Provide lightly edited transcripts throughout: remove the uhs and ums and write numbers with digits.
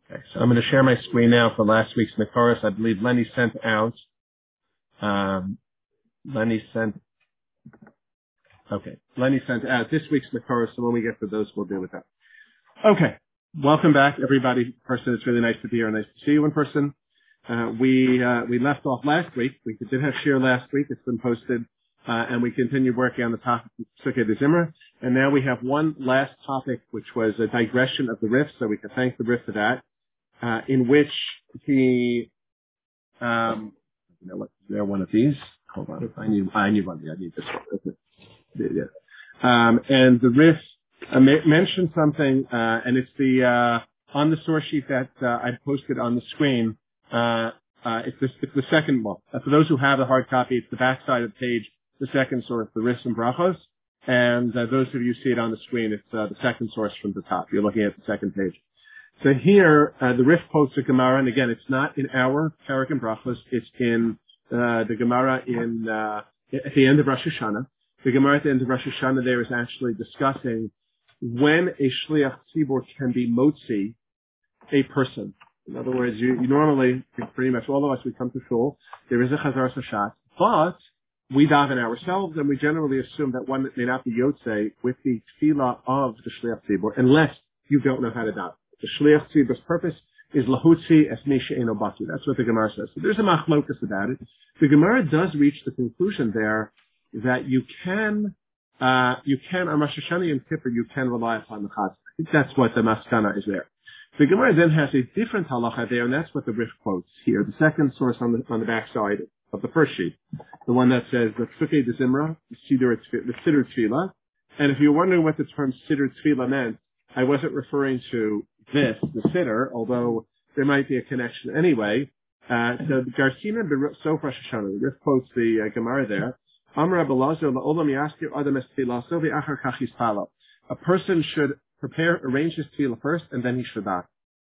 Okay, so I'm going to share my screen now for last week's Nikoros. I believe Lenny sent out. Lenny sent out this week's Nikoros, so when we get to those, we'll deal with that. Okay, welcome back, everybody. In person, it's really nice to be here. Nice to see you in person. We left off last week. We did have share last week. It's been posted, and we continued working on the topic of Sukkot de Zimra. And now we have one last topic, which was a digression of the Rif. So we can thank the Rif for that. In which he, you know what, is there one of these? Hold on. I need one. I need this one. Yeah. And the Rif mentioned something, and it's on the source sheet that I posted on the screen. It's the second one. For those who have the hard copy, it's the back side of the page, the second source, the Rif and Brachos. And those of you see it on the screen, it's the second source from the top. You're looking at the second page. So here, the Rif quotes the Gemara, and again, it's not in our Parak and Brachos, it's in the Gemara at the end of Rosh Hashanah. The Gemara at the end of Rosh Hashanah there is actually discussing when a Shliach Tzibur can be motzi a person. In other words, you normally, pretty much all of us, we come to shul, there is a Chazar Sashat, but we daven ourselves, and we generally assume that one may not be Yotzei with the tefillah of the Shliach Tzibur, unless you don't know how to daven. The Shliach Tzibur's purpose is lahutzi es mi she'eino baki. That's what the Gemara says. So there's a machlokas about it. The Gemara does reach the conclusion there that you can on Rosh Hashanah and Kippur, you can rely upon the Chazan. I think that's what the maskana is there. The Gemara then has a different halacha there, and that's what the Rif quotes here. The second source on the back side of the first sheet, the one that says the Sukkot de Zimra, the Siddur Tefillah. And if you're wondering what the term Siddur Tefillah meant, I wasn't referring to the Siddur, although there might be a connection anyway. So the Garsina Sof Rosh Hashanah, the Rif quotes the Gemara there. Amar Abelazar la'olam yaskir adam es tefillah so v'achar kach yispalo. A person should arrange his tefillah first, and then he should daven.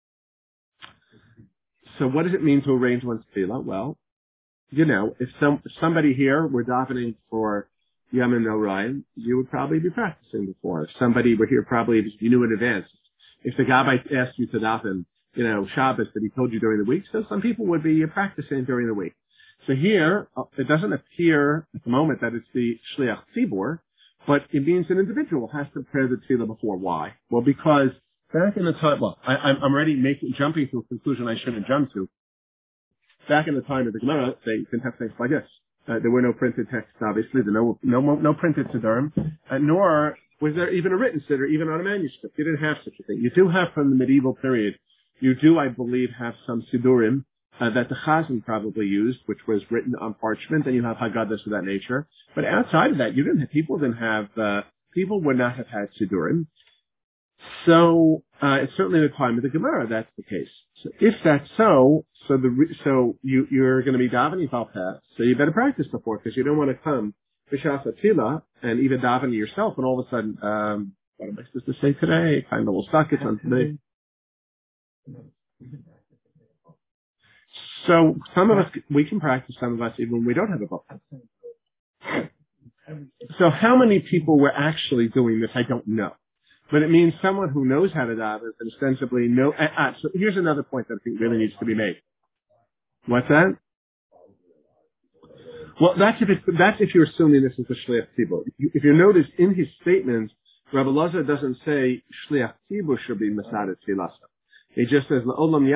So what does it mean to arrange one's tefillah? Well, you know, if somebody here were davening for Yom Noraim, you would probably be practicing before. If somebody were here, probably you knew in advance. If the Gabbai asked you to daven, you know, Shabbos that he told you during the week, so some people would be practicing during the week. So here, it doesn't appear at the moment that it's the Shliach Tzibur, but it means an individual has to prepare the tefillah before. Why? Well, because back in the time, I'm already jumping to a conclusion I shouldn't jump to. Back in the time of the Gemara, they didn't have things like this. There were no printed texts, obviously. There were no printed siddurim, nor was there even a written siddur, even on a manuscript. You didn't have such a thing. You do have from the medieval period. You do, I believe, have some siddurim that the Chazan probably used, which was written on parchment, and you have Haggadahs of that nature. But outside of that, people would not have had siddurim. So it's certainly the time of the Gemara that's the case. So if that's so you're going to be davening Balpeh, so you better practice before, because you don't want to come b'shas tefillah and even daven yourself, and all of a sudden, what am I supposed to say today? Kind of will stuck it on today. So some of us, we can practice, some of us even when we don't have a book. So how many people were actually doing this, I don't know. But it means someone who knows how to daven and ostensibly know. So here's another point that I think really needs to be made. What's that? Well, that's if you're assuming this is the Shliach Tzibur. If you notice in his statements, Rabbi Lazar doesn't say Shliach Tzibur should be Masada Tfilah. He just says,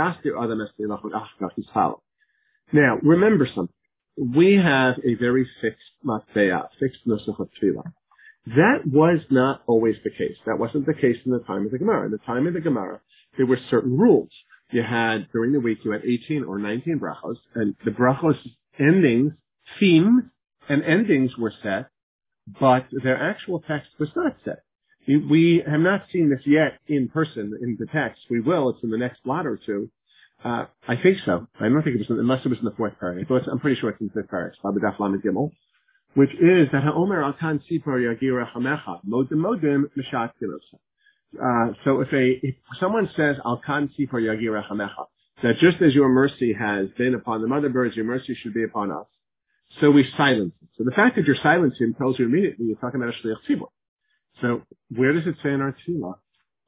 now, remember something. We have a very fixed matbeah, fixed nusach of tefillah. That was not always the case. That wasn't the case in the time of the Gemara. In the time of the Gemara, there were certain rules. You had, during the week, you had 18 or 19 brachos, and the brachos endings, themes, and endings were set, but their actual text was not set. We have not seen this yet in person in the text. We will. It's in the next blot or two. I think so. I don't think it was, unless it was in the fourth paragraph. I'm pretty sure it's in the fifth paragraph. Babadaf Lamed Gimel, which is that Ha'omer al kan sipor yagira hamecha modim mishat kilosa. So if someone says al kan sipor yagira hamecha, that just as your mercy has been upon the mother birds, your mercy should be upon us. So we silence it. So the fact that you're silencing him tells you immediately you're talking about a shliach tzibur. So where does it say in our tefillah,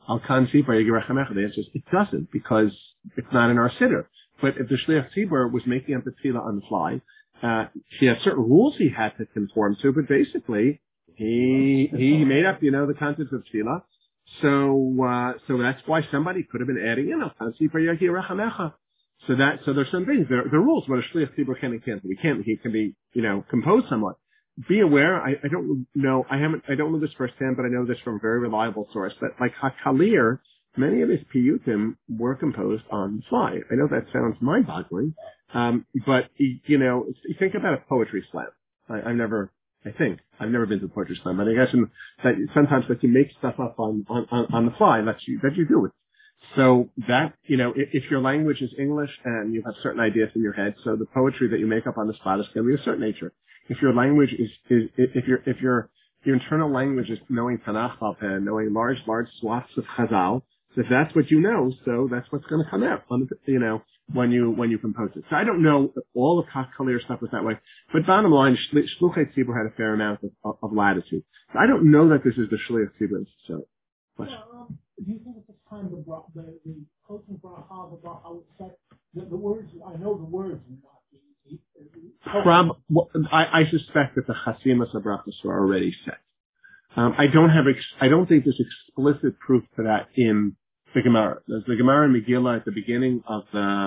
Al Kanzi Bar Yigirachamecha. The answer is it doesn't, because it's not in our siddur. But if the Shliach Tzibur was making up the tefillah on the fly, he had certain rules he had to conform to, but basically he made up, the contents of tefillah. So that's why somebody could have been adding in Al Kanzi Bar Yigirachamecha. So there's some things. There are rules what a Shliach Tzibur can and can't do. He can be, composed somewhat. Be aware, I don't know this firsthand, but I know this from a very reliable source, that like HaKalir, many of his piyutim were composed on the fly. I know that sounds mind-boggling, but, you think about a poetry slam. I've never been to a poetry slam, but I guess that sometimes that you make stuff up on the fly, that you do it. So that, if your language is English and you have certain ideas in your head, so the poetry that you make up on the spot is going to be of a certain nature. If your language if your internal language is knowing Tanakh and knowing large swaths of Chazal, so if that's what you know, so that's what's going to come out, when you compose it. So I don't know if all of HaKalir stuff was that way, but bottom line, Shluchei Tzibur had a fair amount of latitude. So I don't know that this is the Shliach Tzibur. So, question. Do you think at this time the Kotan Bracha, the Bracha would set the words? I know the words are not easy. I suspect that the Chasimas of Brachos are already set. I don't think there's explicit proof to that in the Gemara. There's the Gemara in Megillah at the beginning of the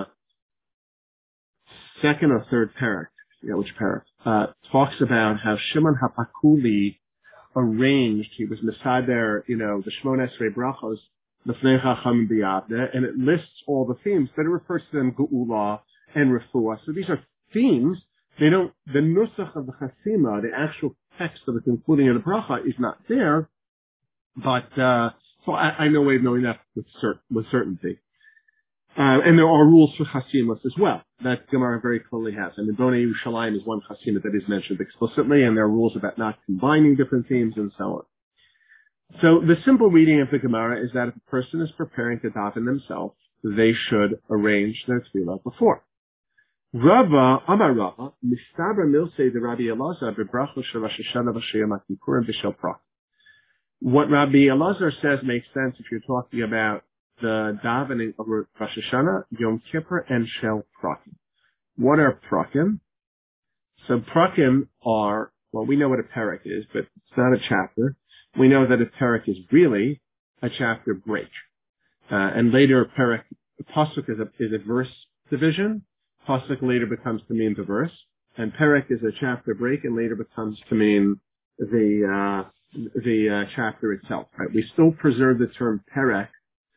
second or third parak, which parak, talks about how Shimon HaPakuli arranged, he was Mesader, the Shmona Esrei Brachos, Lefnei Chacham B'Yavneh, and it lists all the themes, but it refers to them Geula and Refuah. So these are themes. The nusach of the Chasima, the actual text of the concluding of the bracha, is not there, but so I know way of knowing that with certainty. And there are rules for Chasimas as well that Gemara very clearly has. And Bonei Yerushalayim is one Chasima that is mentioned explicitly, and there are rules about not combining different themes and so on. So the simple reading of the Gemara is that if a person is preparing to daven themselves, they should arrange their tefillah before. Rava, Amar Rava, Mistaber Milsei de Rabbi Elazar bebrachos shel Rosh Hashanah v'Yom Kippurim b'shel Prak. What Rabbi Elazar says makes sense if you're talking about the davening of Rosh Hashanah, Yom Kippur, and Shel Prakim. What are Prakim? So Prakim are, well, we know what a parak is, but it's not a chapter. We know that a parak is really a chapter break. And later a parak, a pasuk is a verse division. Pasuk later becomes to mean the verse. And parak is a chapter break and later becomes to mean the chapter itself. Right? We still preserve the term parak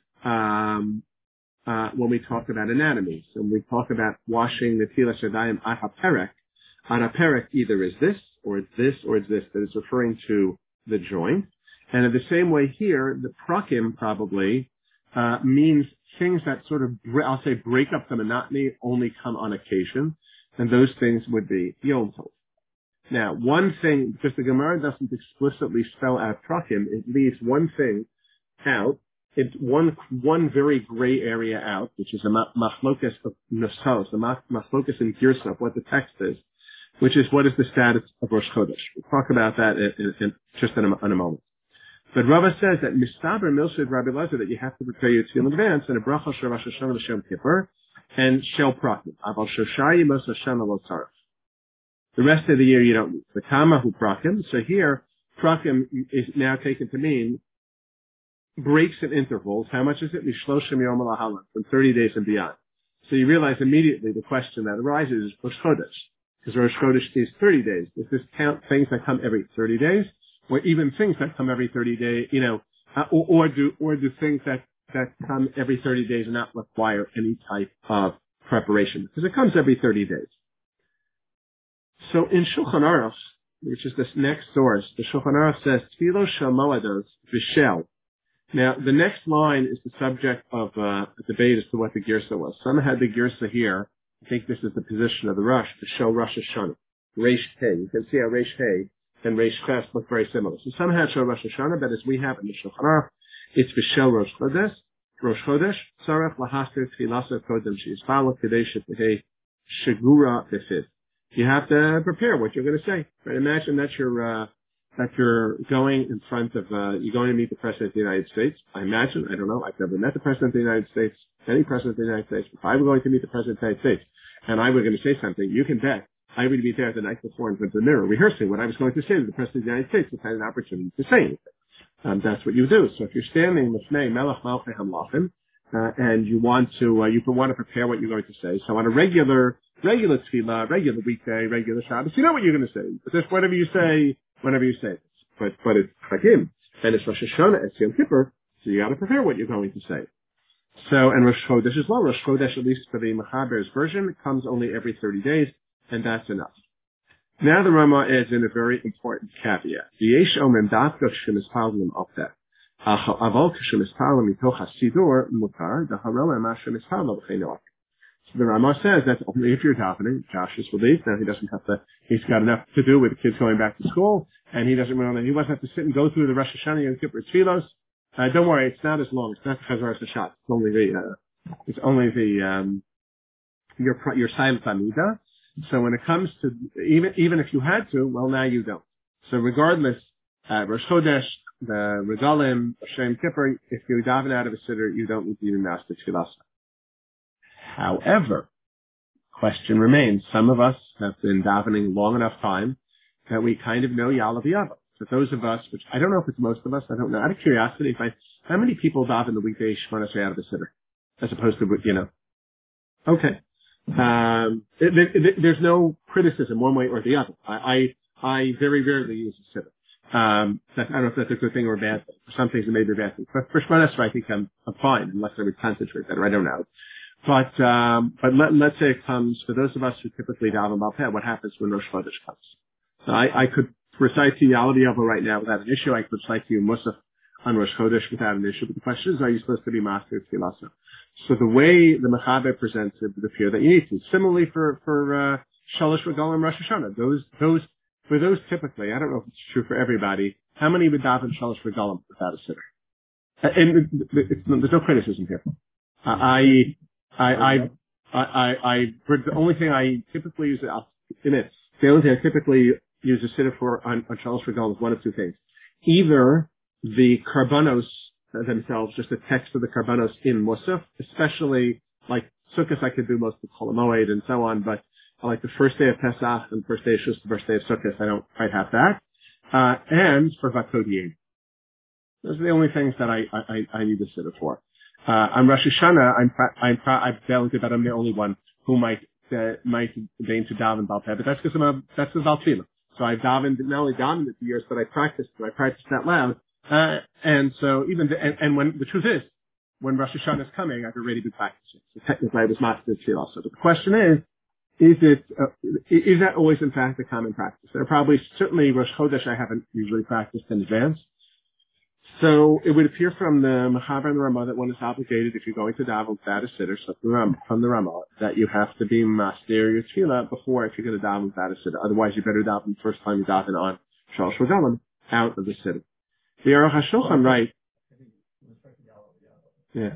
when we talk about anatomy. So when we talk about washing the tilas yadayim at ha-perek, either is this, or it's this, or it's this, that is referring to the joint. And in the same way here, the prakim probably means things that sort of, I'll say, break up the monotony, only come on occasion. And those things would be Yom Tov. Now, one thing, because the Gemara doesn't explicitly spell out prakim, it leaves one thing out. It's one very gray area out, which is a machlokas of Nusos, a machlokas in Girsa, what the text is, which is what is the status of Rosh Chodesh. We'll talk about that in a moment. But Rava says that Mistaber Milshid Rabbi Elazar, that you have to prepare your tefillah in advance, and a bracha shel Rosh Hashanah v'Yom Kippur, and Shel Prakim. Aval Shoshai Mos Hashanah Lo Tzarech. The rest of the year you don't need. The Kama Hu Prakim. So here, Prakim is now taken to mean breaks and intervals. How much is it? Mishloshim Yom Lahalan, from 30 days and beyond. So you realize immediately the question that arises is Rosh Chodesh. Because Rosh Chodesh is 30 days. Does this count things that come every 30 days? Or even things that come every 30 days, or do things that come every 30 days and not require any type of preparation? Because it comes every 30 days. So in Shulchan Aruch, which is this next source, the Shulchan Aruch says, Tfilo shel moados v'shel. Now, the next line is the subject of a debate as to what the Girsa was. Some had the Girsa here. I think this is the position of the Rosh, to show Rosh Hashanah. Reish He. You can see how Reish He and Reish Ches look very similar. So some had show Rosh Hashanah, but as we have in the Shulchan Aruch, it's V'shel Rosh Chodesh, Tzarech Lahaster Tfilasa Kodem She'izfalo Kedei She'tehei Shegura B'Fid. You have to prepare what you're going to say. Right? Imagine that's that you're going in front of, you're going to meet the President of the United States. I imagine, I don't know, I've never met the President of the United States, any President of the United States. If I were going to meet the President of the United States and I were going to say something, you can bet I would be there the night before in front of the mirror rehearsing what I was going to say to the President of the United States if I had an opportunity to say anything. That's what you do. So if you're standing Mifnei Melech Malchei Hamlachim, and you want to prepare what you're going to say. So on a regular tefillah, regular weekday, regular Shabbos, you know what you're going to say. But just whatever you say. But it's Chagim, and it's Rosh Hashanah, it's Yom Kippur, so you got to prepare what you're going to say. So, and Rosh Chodesh as well. Rosh Chodesh, at least for the Mechaber's version, comes only every 30 days, and that's enough. Now the Rama adds in a very important caveat. Yesh omem dafka shemispallim optet. Aval k'shemispallim mitoch hasidur mutar daharela ma shemispallim b'cheinok. So the Rama says that's only if you're davening. Josh is relieved. Now he doesn't have to. He's got enough to do with the kids going back to school, and he doesn't have to sit and go through the Rosh Hashanah Yom Kippur Tfilos. Don't worry, it's not as long. It's not because Rosh Hashanah. It's only the your silent Amida. So when it comes to even if you had to, well, now you don't. So regardless, Rosh Chodesh, the Regalim, Yom Kippur, if you daven out of a siddur, you don't need to do Master Tfilah. However, question remains. Some of us have been davening long enough time that we kind of know Yalav Yava. So those of us, which I don't know if it's most of us, I don't know. Out of curiosity, how many people daven the weekday Shemona Esrei out of a siddur, as opposed to, Okay. There's no criticism one way or the other. I very rarely use a siddur. I don't know if that's a good thing or a bad thing. For some things it may be a bad thing. But for Shemona Esrei, I think I'm fine, unless I would concentrate better. I don't know. But let's say it comes, for those of us who typically daven Balpeh, what happens when Rosh Chodesh comes? So I could recite to you Yalav Yava right now without an issue. I could recite to you Musaf on Rosh Chodesh without an issue. But the question is, are you supposed to be Master Tfilah? So the way the Mechaber presents it would appear that you need to. Similarly for Shalosh Regalim Rosh Hashanah. For those typically, I don't know if it's true for everybody, how many would daven Shalosh Regalim without a siddur? And there's no criticism here. The only thing I typically use, the only thing I typically use a siddur for on Shalosh Regalim is one of two things. Either the Karbanos themselves, just the text of the Karbanos in Musaf, especially like Sukkot, I could do most of Chol HaMoed and so on, but like the first day of Pesach and the first day of Shus, the first day of Sukkot, I don't quite have that. And for Vatodiyim. Those are the only things that I need a siddur for. On Rosh Hashanah, I'm telling you that I'm the only one who might deign to daven Balpeh, but that's because that's the Baltfila. So I've davened, not only davened it for years, but I practiced that loud. And so when the truth is, when Rosh Hashanah is coming, I've already been practicing. So technically I was Master Tfilah. So the question is that always in fact a common practice? There are probably, certainly Rosh Chodesh I haven't usually practiced in advance. So it would appear from the Mechaber and the Ramah that one is obligated, if you're going to daven without a siddur, so from the Ramah, that you have to be Master your Tfilah before if you're going to daven without a siddur. Otherwise, you better daven the first time you daven on Shalosh Regalim out of the siddur. The Aruch HaShulchan writes, yeah.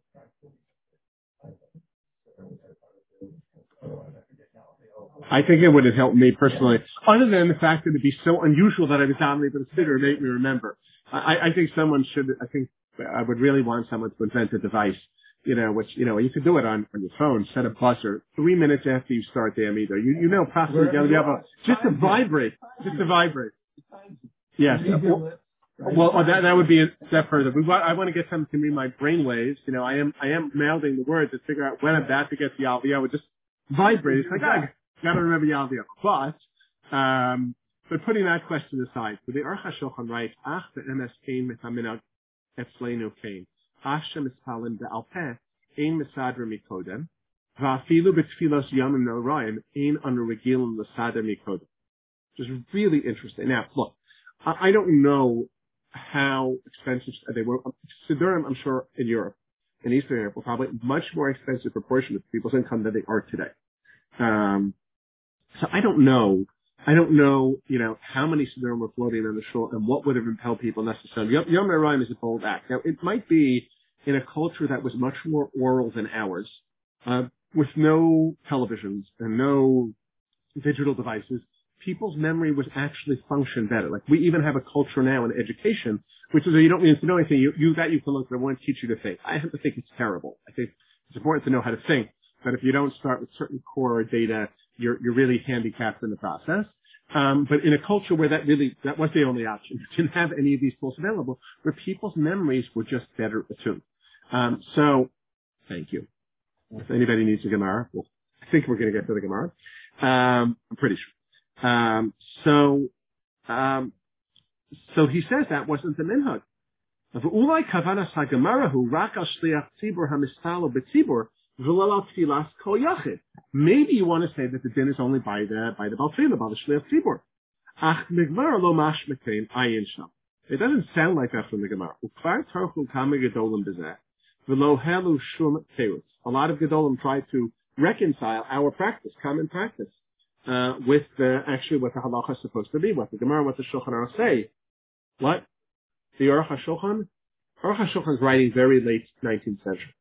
I think it would have helped me personally, other than the fact that it'd be so unusual that I was davening with a siddur and made me remember. I think I would really want someone to invent a device, which, you could do it on your phone, set a buzzer 3 minutes after you start the Amida. Possibly just to vibrate. Yes. Well, that would be a step further. I want to get someone to read my brain waves. I am mouthing the words to figure out when I'm about to get the Yalav Yava. I would just vibrate. It's like, I gotta remember Yalav Yava. But putting that question aside, so the Aruch HaShulchan writes, Ach be'emes kein mitaminag etzleinu kein. Hashem ispalim be'alpeh ein mesadra mikodem. Va'afilu b'tfilos yomim no'roim ein anu regilim l'sadra mikodem. Which is really interesting. Now, look, I don't know how expensive they were. Siddurim, I'm sure, in Europe, in Eastern Europe, were probably much more expensive proportion of people's income than they are today. So I don't know, how many siddurim were floating on the shore and what would have impelled people necessarily. Yom HaRaim is a bold act. Now, it might be in a culture that was much more oral than ours, with no televisions and no digital devices. people's memory was actually function better. Like we even have a culture now in education, which is that you don't need to know anything. You can look, but I want to teach you to think. I have to think it's terrible. I think it's important to know how to think, but if you don't start with certain core data, you're really handicapped in the process. But in a culture where that was the only option, you didn't have any of these tools available, where people's memories were just better attuned. So, thank you. If anybody needs a Gemara, well, I think we're going to get to the Gemara. I'm pretty sure. So he says that wasn't the minhag. Maybe you want to say that the din is only by the Baltfila, by the Shliach Tzibur. It doesn't sound like that from the Gemara. A lot of Gedolim try to reconcile our practice, common practice, with actually what the halacha is supposed to be, what the Gemara, what the Shulchan Aruch say. What? The Aruch HaShulchan? Aruch HaShulchan is writing very late 19th century.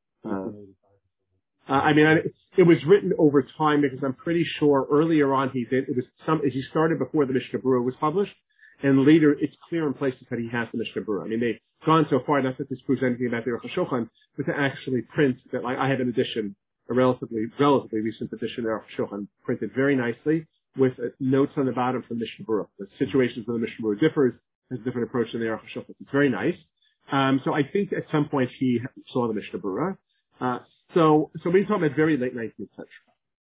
It was written over time because I'm pretty sure earlier on he started before the Mishnah Berurah was published, and later it's clear in places that he has the Mishnah Berurah. I mean, they've gone so far, not that this proves anything about the Aruch HaShulchan, but to actually print that, like I have an edition, a relatively recent edition of the Aruch HaShulchan, printed very nicely with notes on the bottom from Mishnah Berurah. The situations where the Mishnah Berurah differs, has a different approach than the Aruch HaShulchan. It's very nice. So I think at some point he saw the Mishnah Berurah. So we're talking about very late 19th century.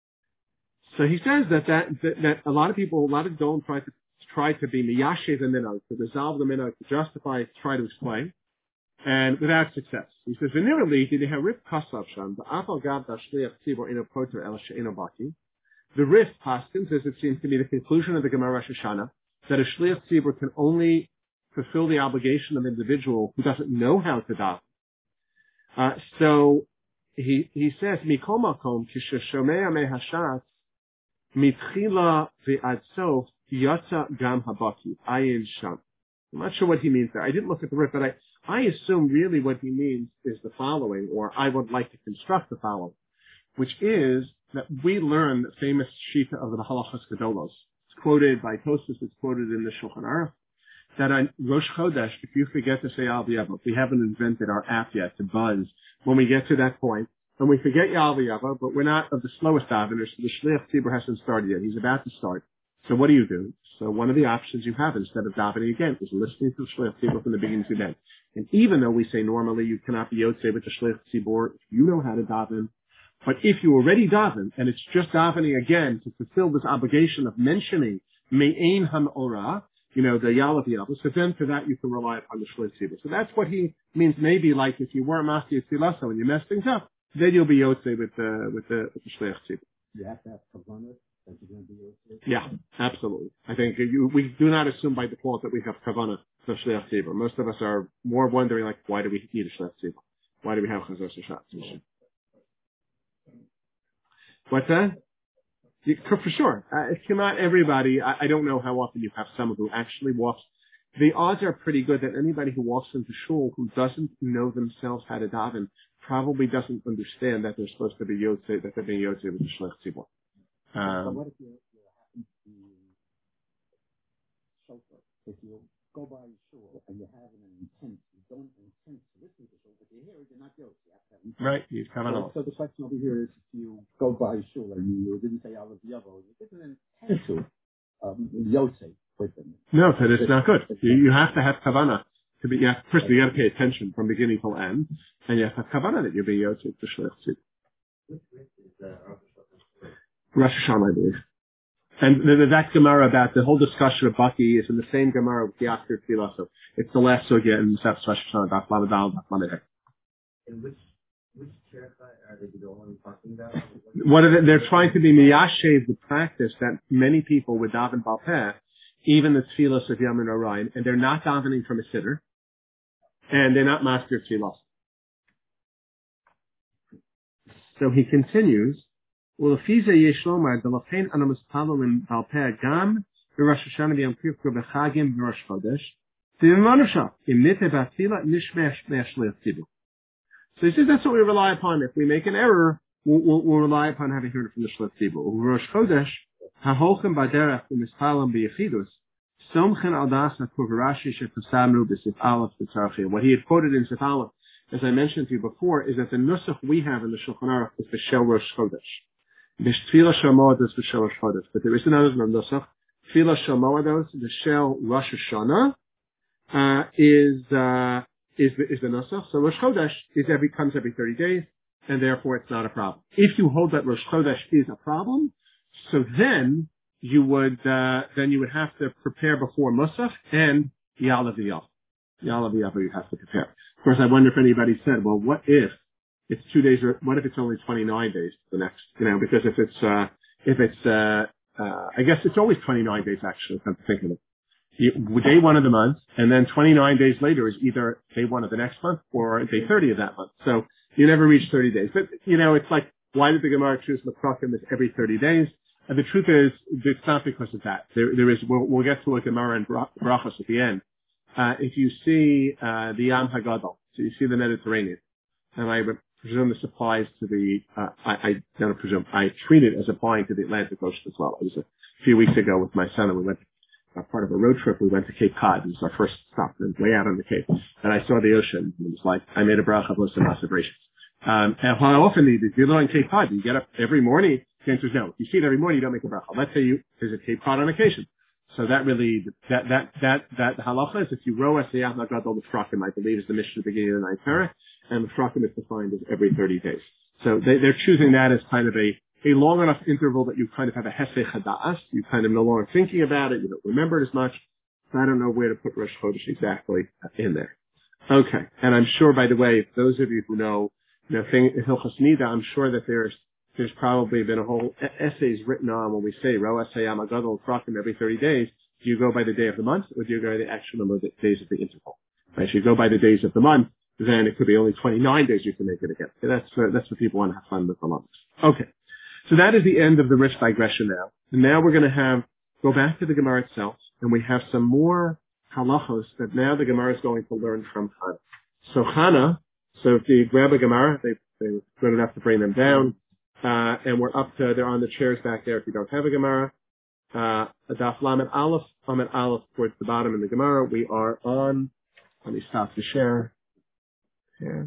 So he says that a lot of people, a lot of don't try to be miyashe the minhag, to resolve the minhag, to justify, to try to explain, and without success. He says, "V'nirali did have Rif Kasav Sham, the Afal Gav Dashliach Tzibor Ino Poter El She'ino Baki." The Rif Paskins, as it seems to be the conclusion of the Gemara Rosh Hashanah, that a Shliach Tzibor can only fulfill the obligation of an individual who doesn't know how to daven. So he says, "Mikol makom kisheshomea mehashatz mitchila ve'ad sof yatsa gam habaki ayin sham." I'm not sure what he means there. I didn't look at the Rif, but I assume really what he means is the following, or I would like to construct the following, which is that we learn the famous Shita of the Halachas Gedolos. It's quoted by Tosfos, it's quoted in the Shulchan Aruch, that on Rosh Chodesh, if you forget to say Al V'Yavo, we haven't invented our app yet to buzz when we get to that point, and we forget Al V'Yavo, but we're not of the slowest daveners, so the Shliach Tzibur hasn't started yet. He's about to start. So what do? So one of the options you have instead of davening again is listening to the Shliach Tzibur from the beginning to the end. And even though we say normally you cannot be Yotzei with the Shliach Tzibur if you know how to daven, but if you already daven and it's just davening again to fulfill this obligation of mentioning Me'ein HaMorah, the Yalav Yavos, so then for that you can rely upon the Shliach Tzibur. So that's what he means. Maybe like if you weren't Masti Tzilaso and you mess things up, then you'll be Yotzei with the Shliach Tzibur. You have to have kavanah that you're going to be Yotzei. Yeah, absolutely. I think we do not assume by default that we have kavanah for Shliach Tzibur. Most of us are more wondering, like, why do we need a Shliach Tzibur? Why do we have Chazos Hashat? What's that? For sure. Not everybody. I don't know how often you have someone who actually walks. The odds are pretty good that anybody who walks into shul who doesn't know themselves how to daven probably doesn't understand that they're supposed to be Yotzei, that they're being Yotzei with the Shliach Tzibur. So what if you happen to be shofar? If you go by shul and you have an intent, you don't intend to listen to shul, but you hear it, you're not Yotzei. Right, you come on. So the question over here is, if you go by shul and you didn't say Alav Yavo, you didn't intend to Yotzei with them. No, that it's not good. You have to have kavanah to be. Yeah, first you got to pay attention from beginning till end, and you have to have kavanah that you're being Yotzei to Shliach Tzibur. Rosh Hashanah, I believe. And that Gemara about the whole discussion of Baki is in the same Gemara with the Akhir Tfilah. So it's the last sugya in the Rosh Hashanah, Daf Lamed Daf Lamed. And which chair are they only talking about? They're trying to be miyashev the practice that many people would daven Baal Peh, even the Tfilos of Yom Orion, and they're not davening from a sitter, and they're not master Tfilos. So he continues. Well, Fize Yeshlomar, the Lachain Anamus Palolim Baal Peh Gam, the Rosh Hashanah B'Yom Kippur B'Chagim B'Rosh Chodesh, the Manusha Imite B'Tfilah Nishmesh Me'Shliach Tzibur. So he says that's what we rely upon. If we make an error, we'll rely upon having heard it from the Shliach Tzibur. Rosh Chodesh, Ha'holchem baderech u'mispalim b'yechidus, somchen al das ha'kuvarashi shepasamnu b'sif aleph b'tzarchim. What he had quoted in Sif Aleph, as I mentioned to you before, is that the nusach we have in the Shulchan Aruch is the Shel Rosh Chodesh. The Tefillah Shel Moed is the Shel Rosh Chodesh, but there is another nusach. Tefillah Shel Moed, the Shel Rosh Hashanah, is the nusach. So Rosh Chodesh comes every 30 days, and therefore it's not a problem. If you hold that Rosh Chodesh is a problem, so then you would have to prepare before Musaf and Ya'alav V'Yav. Ya'alav V'Yav you have to prepare. Of course, I wonder if anybody said, well, what if it's 2 days, or what if it's only 29 days the next, because if it's I guess it's always 29 days actually, if I'm thinking of it. Day 1 of the month, and then 29 days later is either day 1 of the next month or day 30 of that month. So you never reach 30 days. But, it's like, why did the Gemara choose L'Krakim as every 30 days? And the truth is, it's not because of that. We'll get to a Gemara and Brachos at the end. If you see, the Yam HaGadol, so you see the Mediterranean, and I would presume this applies to I don't presume, I treat it as applying to the Atlantic Ocean as well. It was a few weeks ago with my son, and we went, part of a road trip, we went to Cape Cod. It was our first stop, and way out on the Cape. And I saw the ocean, and it was like, I made a bracha of some observations. And how often do you live on Cape Cod? Do you get up every morning? The answer is no. If you see it every morning, you don't make a bracha. Let's say you visit Cape Cod on occasion. So that really, that halacha is if you row as the Yam HaGadol L'Frakim, I believe is the mission at the beginning of the ninth parak, and L'Frakim is defined as every 30 days. So they're choosing that as kind of a long enough interval that you kind of have a hesed hada'as, you kind of no longer thinking about it, you don't remember it as much. I don't know where to put Rosh Chodesh exactly in there. Okay, and I'm sure, by the way, those of you who know Hilchos Nida, I'm sure that there's probably been a whole essays written on when we say Roas Hayam Agadol L'Frakim every 30 days. Do you go by the day of the month, or do you go by the actual number of the days of the interval? Right? If you go by the days of the month, then it could be only 29 days you can make it again. That's what people want to have fun with the months. Okay. So that is the end of the rich digression now. And now we're going to go back to the Gemara itself, and we have some more halachos that now the Gemara is going to learn from Chana. So Chana, so if you grab a Gemara, they were good enough to bring them down, and they're on the chairs back there if you don't have a Gemara. Daf Lamed Aleph, Lamed Aleph towards the bottom in the Gemara. We are on, let me stop the share here.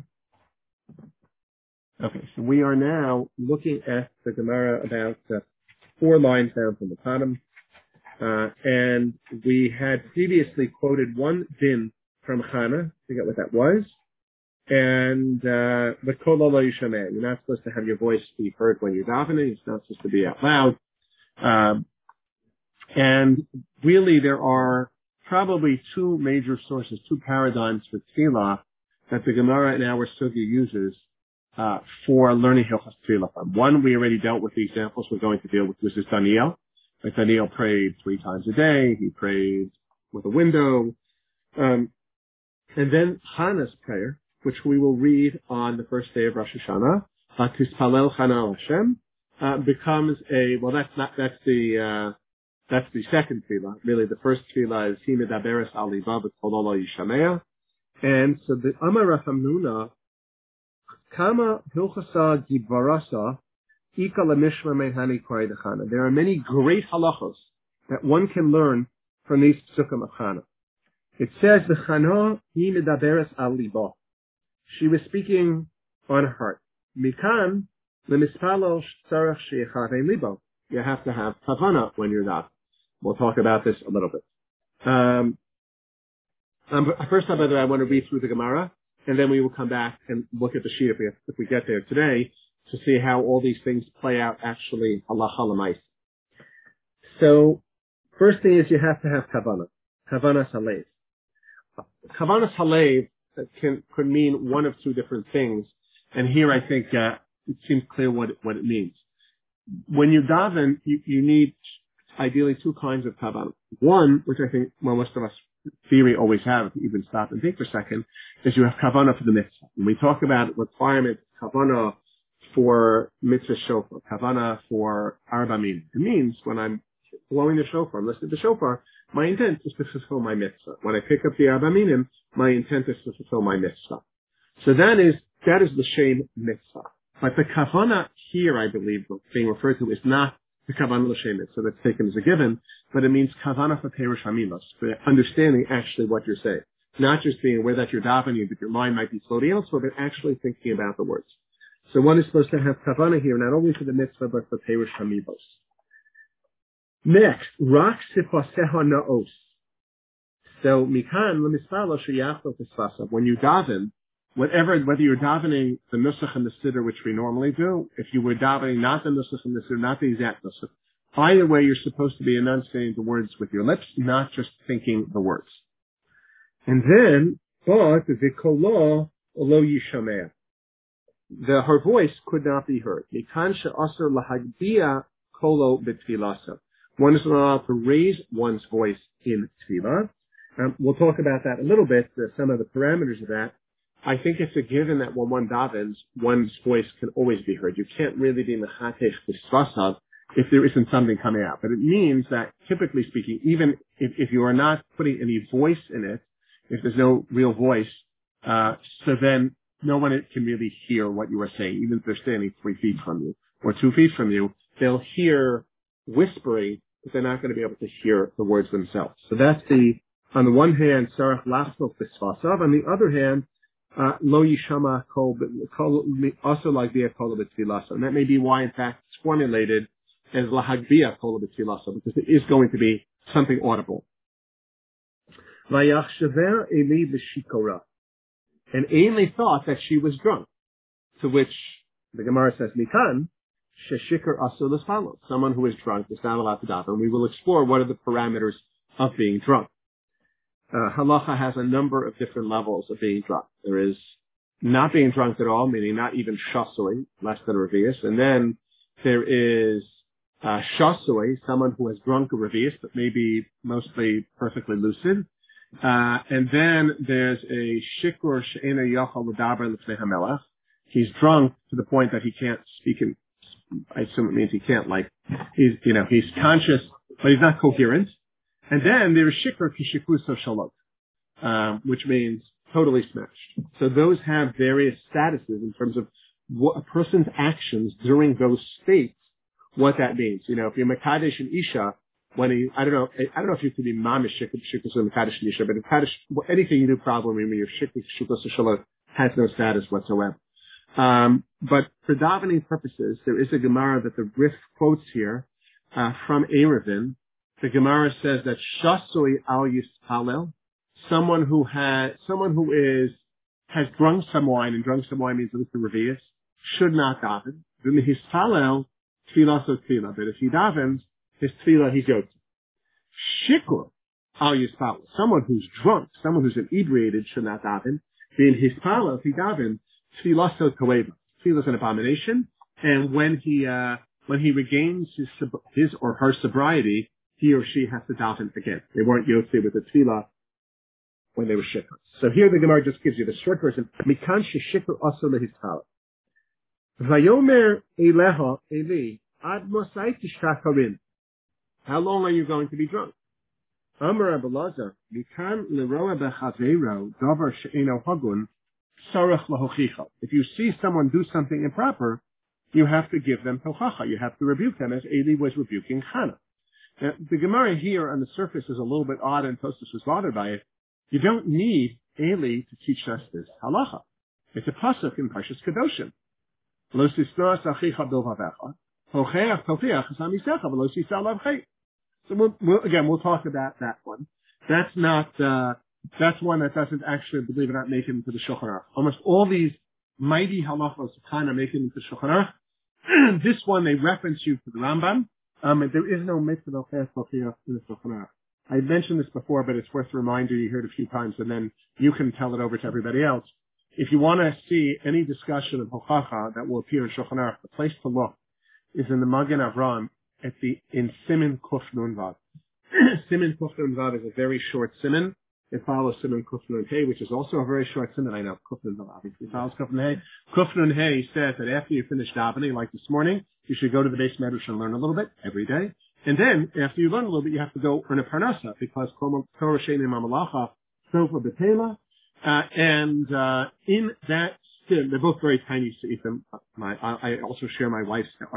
Okay, so we are now looking at the Gemara about 4 lines down from the bottom. And we had previously quoted one din from Chana, forget what that was. And the Kol Lo Yishameh, you're not supposed to have your voice be heard when you're davening, it's not supposed to be out loud. And really there are probably 2 major sources, 2 paradigms for tefillah that the Gemara in our Sugya uses for learning Hilchos Tefillah from. One, we already dealt with the examples we're going to deal with, which is Daniel. Like Daniel prayed 3 times a day. He prayed with a window. And then Chana's prayer, which we will read on the first day of Rosh Hashanah, Tispalel Chana al Hashem, becomes that's the second tefillah. Really, the first tefillah is Hi Medaberes Al Libav Kol Lo Yishamea. And so the Amar Hamnuna, Kama Hilchasa Gibvarasa, Ika Lemishma Mehani Korei Dechana. There are many great halachos that one can learn from these psukim of Chana. It says the Chana Hi Medaberes Al Libav. She was speaking on her heart. Mikan Lemispalo Tzarech Sheichave Libav. You have to have kavana when you're not. We'll talk about this a little bit. First time, by the way, I want to read through the Gemara, and then we will come back and look at the sheet if we get there today to see how all these things play out actually halacha l'maisa. So, first thing is you have to have kavana. Kavanas halev. Kavanas halev could mean one of 2 different things, and here I think it seems clear what it means. When you daven, you need ideally 2 kinds of kavanah. One, which I think most of us theory always have, if you even stop and think for a second, is you have kavanah for the mitzvah. When we talk about requirement, kavanah for mitzvah shofar, kavanah for arba min. It means when I'm blowing the shofar, I'm listening to the shofar, my intent is to fulfill my mitzvah. When I pick up the arba minim, my intent is to fulfill my mitzvah. So that is the shem mitzvah. But the kavanah here, I believe, being referred to is not the kavanah l'shemet. So that's taken as a given, but it means kavanah for perush hamilos, for understanding actually what you're saying. Not just being aware that you're davening, but your mind might be floating elsewhere, but actually thinking about the words. So one is supposed to have kavanah here, not only for the mitzvah, but for perush hamilos. Next, rak sifaseha naos. So mikan lemispalo sheyachlo tisvasa. When you daven, whether you're davening the nusach and the siddur, which we normally do, if you were davening not the nusach and the siddur, not the exact nusach, either way you're supposed to be enunciating the words with your lips, not just thinking the words. And then, but v'kolo lo yishameh. Her voice could not be heard. Mikan she'aser lahagbiya kolo b'tfilasa. One is not allowed to raise one's voice in tefillah. We'll talk about that a little bit, some of the parameters of that. I think it's a given that when one davens, one's voice can always be heard. You can't really be mechatech b'svasav if there isn't something coming out. But it means that, typically speaking, even if you are not putting any voice in it, if there's no real voice, so then no one can really hear what you are saying, even if they're standing 3 feet from you or 2 feet from you. They'll hear whispering, but they're not going to be able to hear the words themselves. So that's on the one hand, sarach lasmos b'svasav. On the other hand, lo yishama kol also like via kol b'tfilasa. And that may be why, in fact, it's formulated as lahagbia kol b'tfilasa, because it is going to be something audible. Vayachshaver Eli b'shikora. And Eli thought that she was drunk, to which the Gemara says, Mikan, sheshikar asur l'spalo. Someone who is drunk is not allowed to daven. And we will explore what are the parameters of being drunk. Halacha has a number of different levels of being drunk. There is not being drunk at all, meaning not even shasui, less than revius. And then there is shasui, someone who has drunk a revius, but maybe mostly perfectly lucid. And then there's a shikur she'ena yachal l'daber l'fnei hamelach. He's drunk to the point that he can't speak. I assume it means he can't, he's conscious, but he's not coherent. And then there's shikr kishikuso shalot, which means totally smashed. So those have various statuses in terms of what a person's actions during those states, what that means. If you're Mekadesh and Isha, I don't know if you can be mamish shikuso Mekadesh and Isha, but Mekadesh, anything you do probably when you're shikr kishikuso shalot has no status whatsoever. But for davening purposes, there is a Gemara that the Rif quotes here, from Erevin. The Gemara says that shasui al yispalel, someone who has drunk some wine, and drunk some wine means that it's the revius, should not daven. Then his palel tefillah so tefillah, but if he davens, his tefillah he's yotze. Shikur al yispalel, someone who's drunk, someone who's inebriated should not daven. Then his palel, if he davens, tefillah so toeva. Tefillah is an abomination, and when he regains his or her sobriety, he or she has to daven again. They weren't yotze with the tefillah when they were shikr. So here the Gemara just gives you the shikr and mikan shikr also lehispal. Vayomer eleha Eli ad mosai tishakarin. How long are you going to be drunk? Amar Abelazar mikan leroa bechavero davar she'eno hagun sarach lahochicha. If you see someone do something improper, you have to give them tochacha. You have to rebuke them, as Eli was rebuking Hannah. Now, the Gemara here on the surface is a little bit odd, and Tosfos was bothered by it. You don't need Eli to teach us this halacha. It's a pasuk in Parshas Kedoshim. Lo sisnas achicha bilvavecha, hocheach tochiach chasam yisecha, v'lo sisa lav chay. So we'll talk about that one. That's one that doesn't actually, believe it or not, make it into the Shulchan Aruch. Almost all these mighty halachos kind of make it into the Shulchan Aruch. This one, they reference you to the Rambam. There is no mitzvah in the Shulchan Aruch. I mentioned this before, but it's worth a reminder. You heard it a few times, and then you can tell it over to everybody else. If you want to see any discussion of hochacha that will appear in Shulchan Aruch, the place to look is in the Magen Avraham in Siman Kuf Nun Vav. Siman Kuf Nun Vav is a very short siman. It follows Siman Kuf Nun Hey, which is also a very short siman. I know Kuf Nun Vav obviously follows Kuf Nun Hey. Kuf Nun Hey says that after you finish davening, like this morning, you should go to the Beis Medrash and learn a little bit every day. And then, after you learn a little bit, you have to go earn a parnasa, because Torah She'enim Amalacha, Sofa Betela, and in that sim, they're both very tiny seifim. I also share my wife's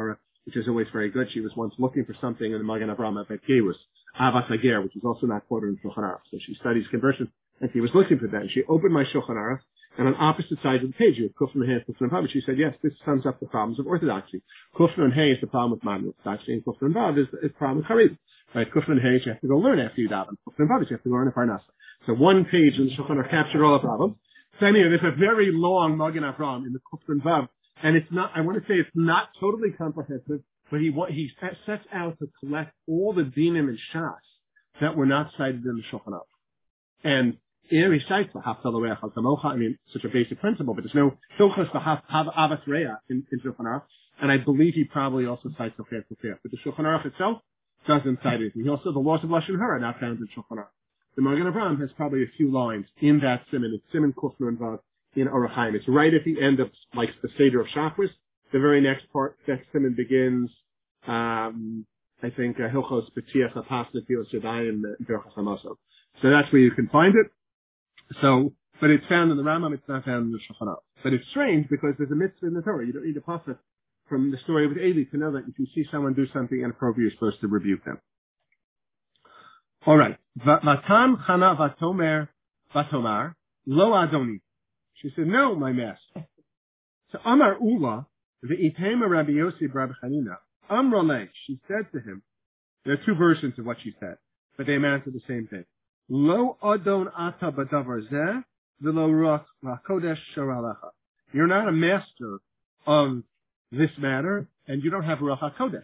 which is always very good. She was once looking for something in the Magen Avraham at Gerus, Avas Hager, which is also not quoted in Shulchan Aruch. So she studies conversion, and she was looking for that. And she opened my Shulchan Aruch, and on opposite sides of the page, you have Kufna and Hey, Kufna and Vav. And she said, yes, this sums up the problems of orthodoxy. Kufna and Hey is the problem with modern orthodoxy, and Kufna and Vav is the problem with Harid. Right? Kufna and Hey, you have to go learn after you daven. Kufna and Vav, you have to learn in Parnasa. So one page in the Shulchan Aruch captured all the problems. So anyway, there's a very long Magen Avraham in the Kufna and Vav, and it's not, I want to say it's not totally comprehensive, but he sets out to collect all the dinim and shas that were not cited in the Shulchan Aruch. And here he cites the Haftalah Reach Al I mean, such a basic principle, but there's no Hilchos Avas Reach in Shulchan Aruch, and I believe he probably also cites the Kufir. But the Shulchan Aruch itself doesn't cite anything. He also, the laws of Lashon Hara are not found in Shulchan Aruch. The Magen Avraham has probably a few lines in that Siman. It's Siman Kufna and Vav in Orach Chaim. It's right at the end of, like, the Seder of Shacharis. The very next part, that Siman begins, I think, Hilchos B'tiach HaPasuk Yos Yadayim Berachas HaMaso. So that's where you can find it. So, but it's found in the Rambam, it's not found in the Shulchan Aruch. But it's strange because there's a mitzvah in the Torah. You don't need a pasuk from the story with Eli to know that if you see someone do something inappropriate, you're supposed to rebuke them. All right. Vatam Chana Vatomer Vatomar Lo Adoni. She said, no, my master. So Amar Ula, the Itema Rabbi Yossi Rabbi Chanina, Amrale, she said to him, there are two versions of what she said, but they amount to the same thing. Lo Adon Ata Badavar Zeh, V'lo Ruach HaKodesh Shoralecha. You're not a master of this matter, and you don't have Ruach HaKodesh.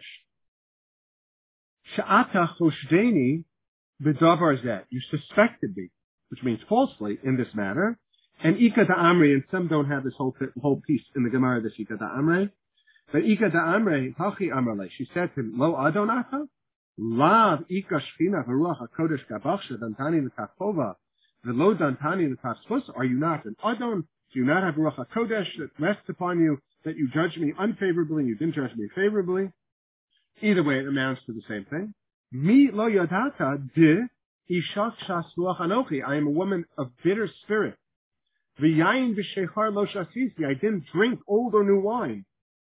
Sha'ata Choshdeni B'davar Zeh. You suspected me, which means falsely, in this matter. And Ika Da'amri, and some don't have this whole piece in the Gemara, this Ika Da'amri. But Ika Da'amri, Hachi Amrale, she said to him, Lo Adon Ata? Lav Ika Shchina V'ruach HaKodesh Gabaksha Dantani L'Kachova V'lo Dantani L'Kachspus. Are you not an Adon? Do you not have Ruach HaKodesh that rests upon you, that you judge me unfavorably and you didn't judge me favorably? Either way, it amounts to the same thing. Mi lo yadata de ishak shas ruach anochi. I am a woman of bitter spirit. V'yayin v'shechar lo shasisi. I didn't drink old or new wine.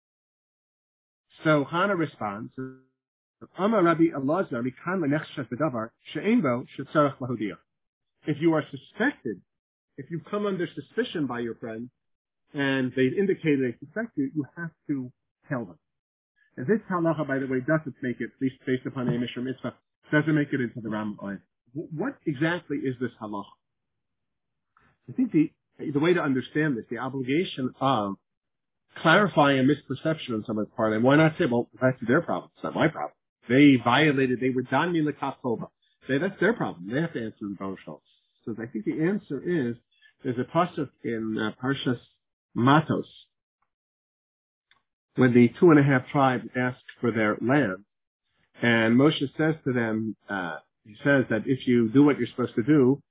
So Hannah responds, Amar Rabbi Elazar mikan lenechshat b'davar she'ein bo shetzarach lahodiyah. If you are suspected, if you come under suspicion by your friend, and they've indicated they suspect you, you have to tell them. And this halacha, by the way, doesn't make it, at least based upon a Mishra Mitzvah, doesn't make it into the Rambam. What exactly is this halacha? I think the way to understand this, the obligation of clarifying a misperception on someone's part, and why not say, well, that's their problem, it's not my problem. They violated, they were dani l'kachova. Say, that's their problem. They have to answer the Baruch Shalom. So I think the answer is, there's a pasuk in Parshas Matos, when the 2.5 tribes asked for their land, and Moshe says to them, he says that if you do what you're supposed to do,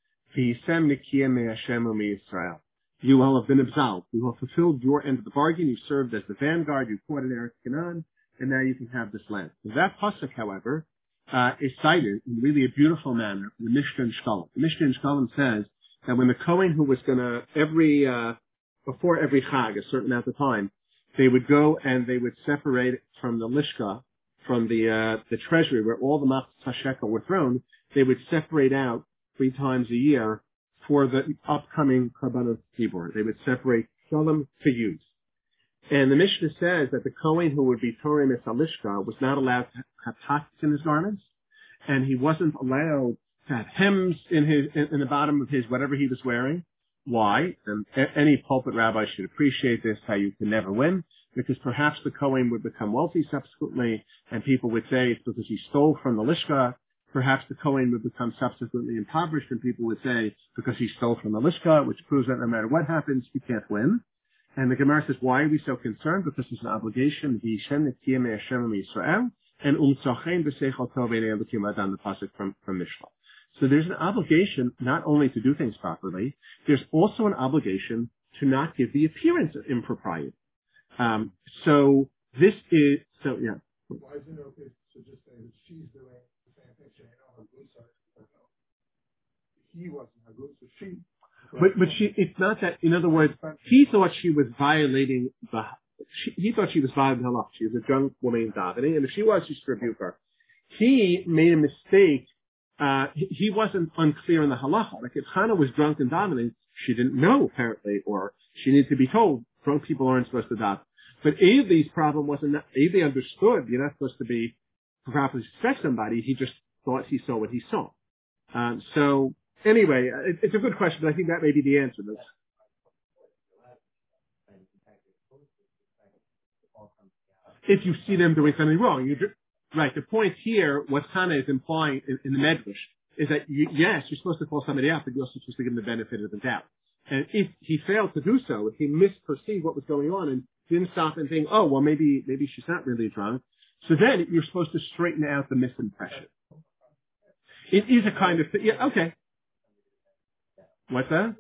you will have been absolved. You will have fulfilled your end of the bargain. You served as the vanguard. You fought in Eretz Canaan, and now you can have this land. That pasuk, however, is cited in really a beautiful manner in the Mishnah in Shkalim. The Mishnah in Shkalim says that when the Kohen who was going to before every Chag, a certain amount of time, they would go and they would separate from the Lishka, from the treasury where all the Machzas HaShekel were thrown. They would separate out 3 times a year for the upcoming Karbanos Tzibor. They would separate Shalom to use. And the Mishnah says that the Kohen who would be Torah Mitzvah Lishka was not allowed to have pockets in his garments, and he wasn't allowed to have hems in the bottom of his whatever he was wearing. Why? And any pulpit rabbi should appreciate this, how you can never win, because perhaps the Kohen would become wealthy subsequently, and people would say it's because he stole from the Lishka. Perhaps the Kohen would become subsequently impoverished, and people would say because he stole from the Lishka, which proves that no matter what happens, you can't win. And the Gemara says, why are we so concerned? Because it's an obligation, and the pasuk from Mishnah. So there's an obligation not only to do things properly, there's also an obligation to not give the appearance of impropriety. So this is, so yeah. Why is it okay to just say that she's doing the same thing? She ain't on her he wasn't a good, so she. But she, it's not that, in other words, he thought she was violating he thought she was violating halach. She was a drunk woman davening, and if she was, she should rebuke her. He made a mistake. He wasn't unclear in the halacha. Like if Hannah was drunk and davening, she didn't know apparently, or she needed to be told. Drunk people aren't supposed to daven. But Avi's problem wasn't that Avi understood you're not supposed to be properly suspect somebody. He just thought he saw what he saw. So anyway, it's a good question, but I think that may be the answer. If you see them doing something wrong, right. The point here, what Hannah is implying in the Medrash, is that yes, you're supposed to call somebody out, but you're also supposed to give them the benefit of the doubt. And if he failed to do so, if he misperceived what was going on and didn't stop and think, oh, well, maybe she's not really drunk, so then you're supposed to straighten out the misimpression. It is a kind of thing. Yeah, okay. What's that?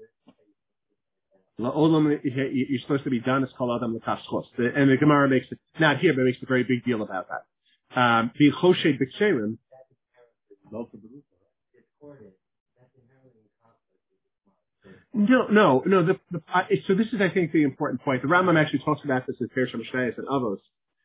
You're supposed to be done. It's called Adam L'Kashchos. And the Gemara makes it, not here, but makes a very big deal about that. The Choshed B'Ksherim. No. So this is, I think, the important point. The Rambam actually talks about this in Perush HaMishnayos and Avos.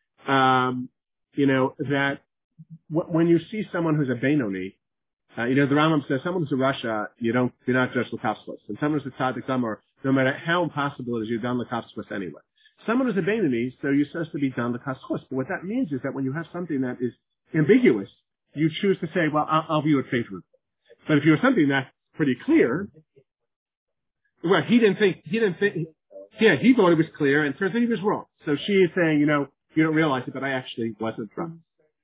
That when you see someone who's a Benoni, the Rambam says someone who's a Rasha, you're not just L'Kashchos. And someone who's a Tzaddik Damar, no matter how impossible it is, you're done L'Kashchos anyway. Someone who's a Benoni, so you're supposed to be done L'Kashchos. But what that means is that when you have something that is ambiguous, you choose to say, well, I'll view it favorably. But if you have something that's pretty clear, well, he thought it was clear, and turns out he was wrong. So she is saying, you don't realize it, but I actually wasn't drunk.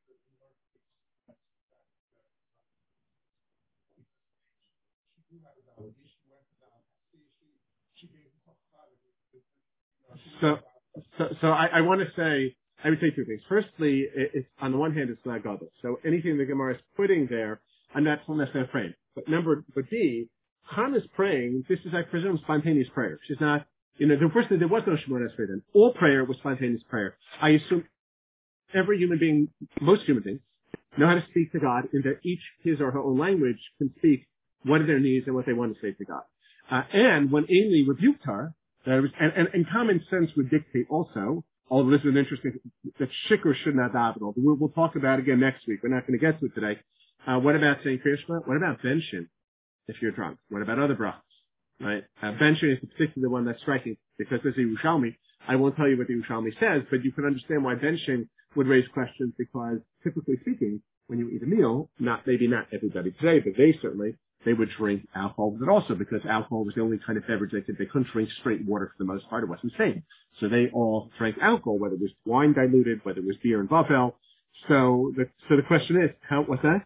So I want to say, I would say two things. Firstly, it's on the one hand, it's not godless. So anything the Gemara is putting there, I'm not necessarily afraid. But B, Hannah's praying, this is, I presume, spontaneous prayer. She's not, there was no Shemoneh Esrei then. All prayer was spontaneous prayer. I assume every human being, most human beings, know how to speak to God, in that each his or her own language can speak what are their needs and what they want to say to God. And when Eli rebuked her, and common sense would dictate also, although this is interesting, that shikr should not daven. We'll talk about it again next week. We're not going to get to it today. What about saying Krishma? What about Benshin if you're drunk? What about other brachas? Right? Benshin is particularly the one that's striking because there's a Yerushalmi. I won't tell you what the Yerushalmi says, but you can understand why Benshin would raise questions because typically speaking, when you eat a meal, maybe not everybody today, but they would drink alcohol with it also because alcohol was the only kind of beverage they couldn't drink straight water for the most part. It wasn't safe. So they all drank alcohol, whether it was wine diluted, whether it was beer and Bavel. So the question is, what's that?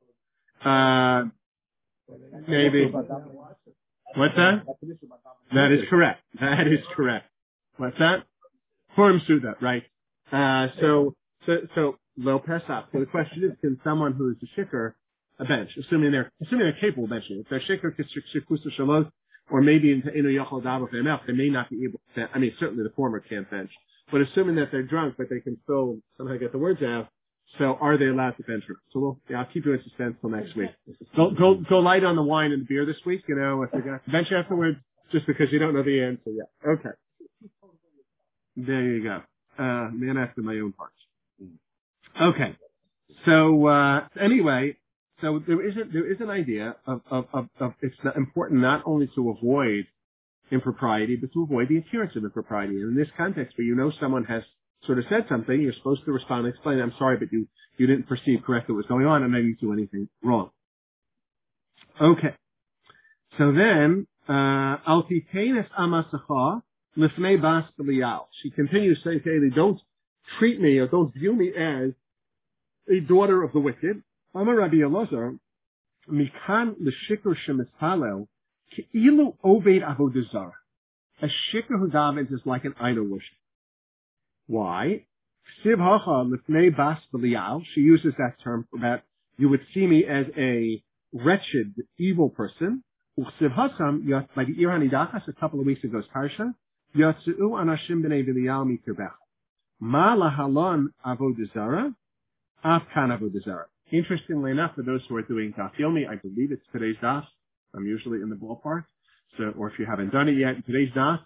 Maybe. What's that? That is correct. What's that? Purim Suda, right? So Lo Pesach. So the question is, can someone who is a shikr a bench, assuming they're capable of benching. If they're shikr shikusa shalos, or maybe into inu yachal dava v'emel, they may not be able to. Certainly the former can't bench. But assuming that they're drunk, but they can still somehow get the words out, so are they allowed to bench? So I'll keep you in suspense till next week. Go light on the wine and the beer this week. If you're going to bench afterwards, just because you don't know the answer yet. Okay. There you go. Man after my own heart. Okay. So anyway. So there is an idea of it's important not only to avoid impropriety, but to avoid the appearance of impropriety. And in this context, where someone has sort of said something, you're supposed to respond and explain, I'm sorry, but you didn't perceive correctly what was going on, and I didn't do anything wrong. Okay. So then, Al titenes amasacha lifnei bas b'lial. She continues saying, Haley, don't treat me or don't view me as a daughter of the wicked. Amar Rabbi Elazar, mikan l'shikr shemispalel ke'ilu oved avodah zarah. A shikr who davens is like an idol worship. Why? Ksiv hacha l'fnei bas b'lial. She uses that term about you would see me as a wretched, evil person. Uksiv hasam yat by the Ir Hanidachas a couple of weeks ago's parsha yatzu anashim b'nei b'lial mitirbecha. Ma lahalon avodah zarah af kan avodah zarah. Interestingly enough, for those who are doing Daf Yomi, I believe it's today's Daf. I'm usually in the ballpark. So, or if you haven't done it yet, in today's Daf,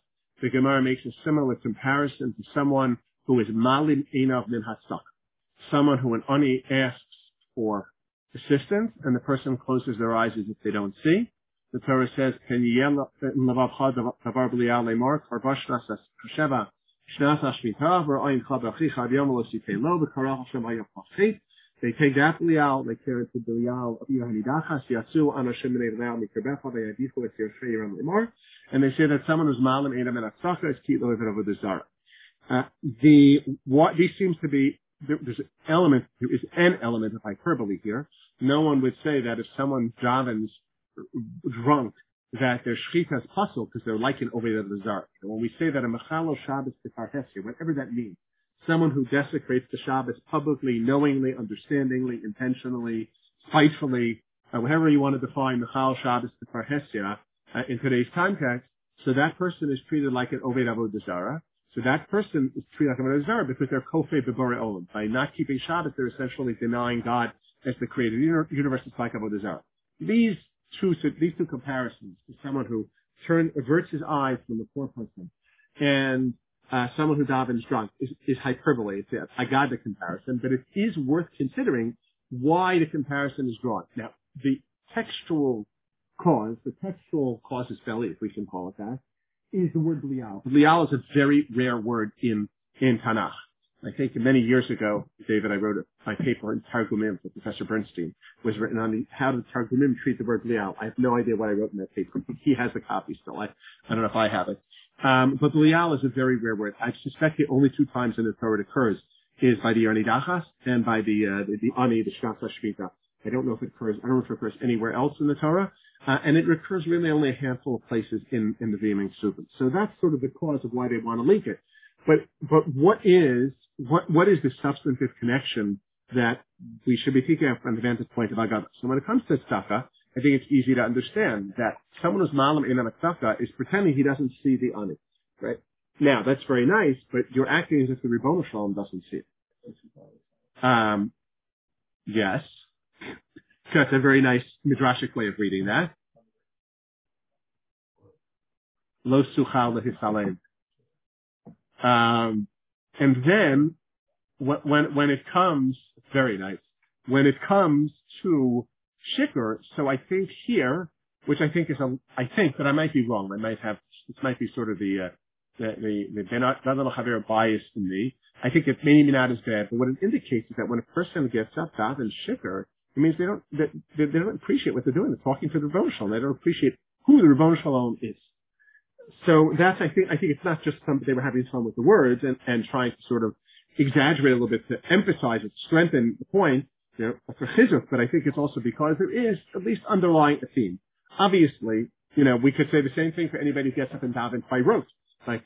the Gemara makes a similar comparison to someone who is malim einav min hatzak, someone who an ani asks for assistance and the person closes their eyes as if they don't see. The Torah says, "Can you They take that Belial, they carry it to Belial of Yohanidachas, Yatsu, Anoshim Belial, Mikerbecha, they Yadifu, it's your Shayram Limor, and they say that someone who's Malam, Edam, and Atzaka is Kit Loivet over the Zara. These seems to be, there is an element of hyperbole here. No one would say that if someone davens drunk, that their shchita is puzzle because they're like an Oved of the Zara. When we say that a Mechalo Shabbos B'Kar Hesya, whatever that means, someone who desecrates the Shabbos publicly, knowingly, understandingly, intentionally, spitefully, whatever you want to define Mechal Shabbos B'Kar Hesya in today's context, so that person is treated like an Oved Avodah Zarah. So that person is treated like an Avodah Zarah because they're Kofei B'Borei Olam. By not keeping Shabbos, they're essentially denying God as the creator of the universe. It's like Avodah Zarah. These two comparisons to someone who averts his eyes from the poor person and someone who davens drunk is hyperbole. It's a Agada comparison, but it is worth considering why the comparison is drawn. Now, the textual casus belli, if we can call it that, is the word Belial. Belial is a very rare word in Tanakh. I think many years ago, David, I wrote my paper in Targumim for Professor Bernstein, was written on how the Targumim treat the word Belial. I have no idea what I wrote in that paper. He has a copy still. I don't know if I have it. But Belial is a very rare word. I suspect the only two times in the Torah it occurs is by the Yerni Dachas and by the Ani, the Shnasa Shmita. I don't know if it occurs anywhere else in the Torah. And it recurs really only a handful of places in the V'yiming Suvim. So that's sort of the cause of why they want to link it. But what is the substantive connection that we should be taking up from the vantage point of Agada? So when it comes to tzedakah, I think it's easy to understand that someone who's malam in tzedakah is pretending he doesn't see the ani, right? Now that's very nice, but you're acting as if the Ribono Shalom doesn't see it. Yes, that's a very nice midrashic way of reading that. Lo suchal lehisaleim. And then when it comes, very nice, when it comes to shikr, so I think here, which I think but I might be wrong. This might be sort of the bias in me. I think it may not as bad, but what it indicates is that when a person gets up, daven shikr, it means they don't appreciate what they're doing. They're talking to the Ribono Shalom. They don't appreciate who the Ribono Shalom is. So that's, I think it's not just they were having fun with the words and trying to sort of exaggerate a little bit to emphasize it, strengthen the point, for chizuk, but I think it's also because there is at least underlying a theme. Obviously, we could say the same thing for anybody who gets up and daven by rote. Like,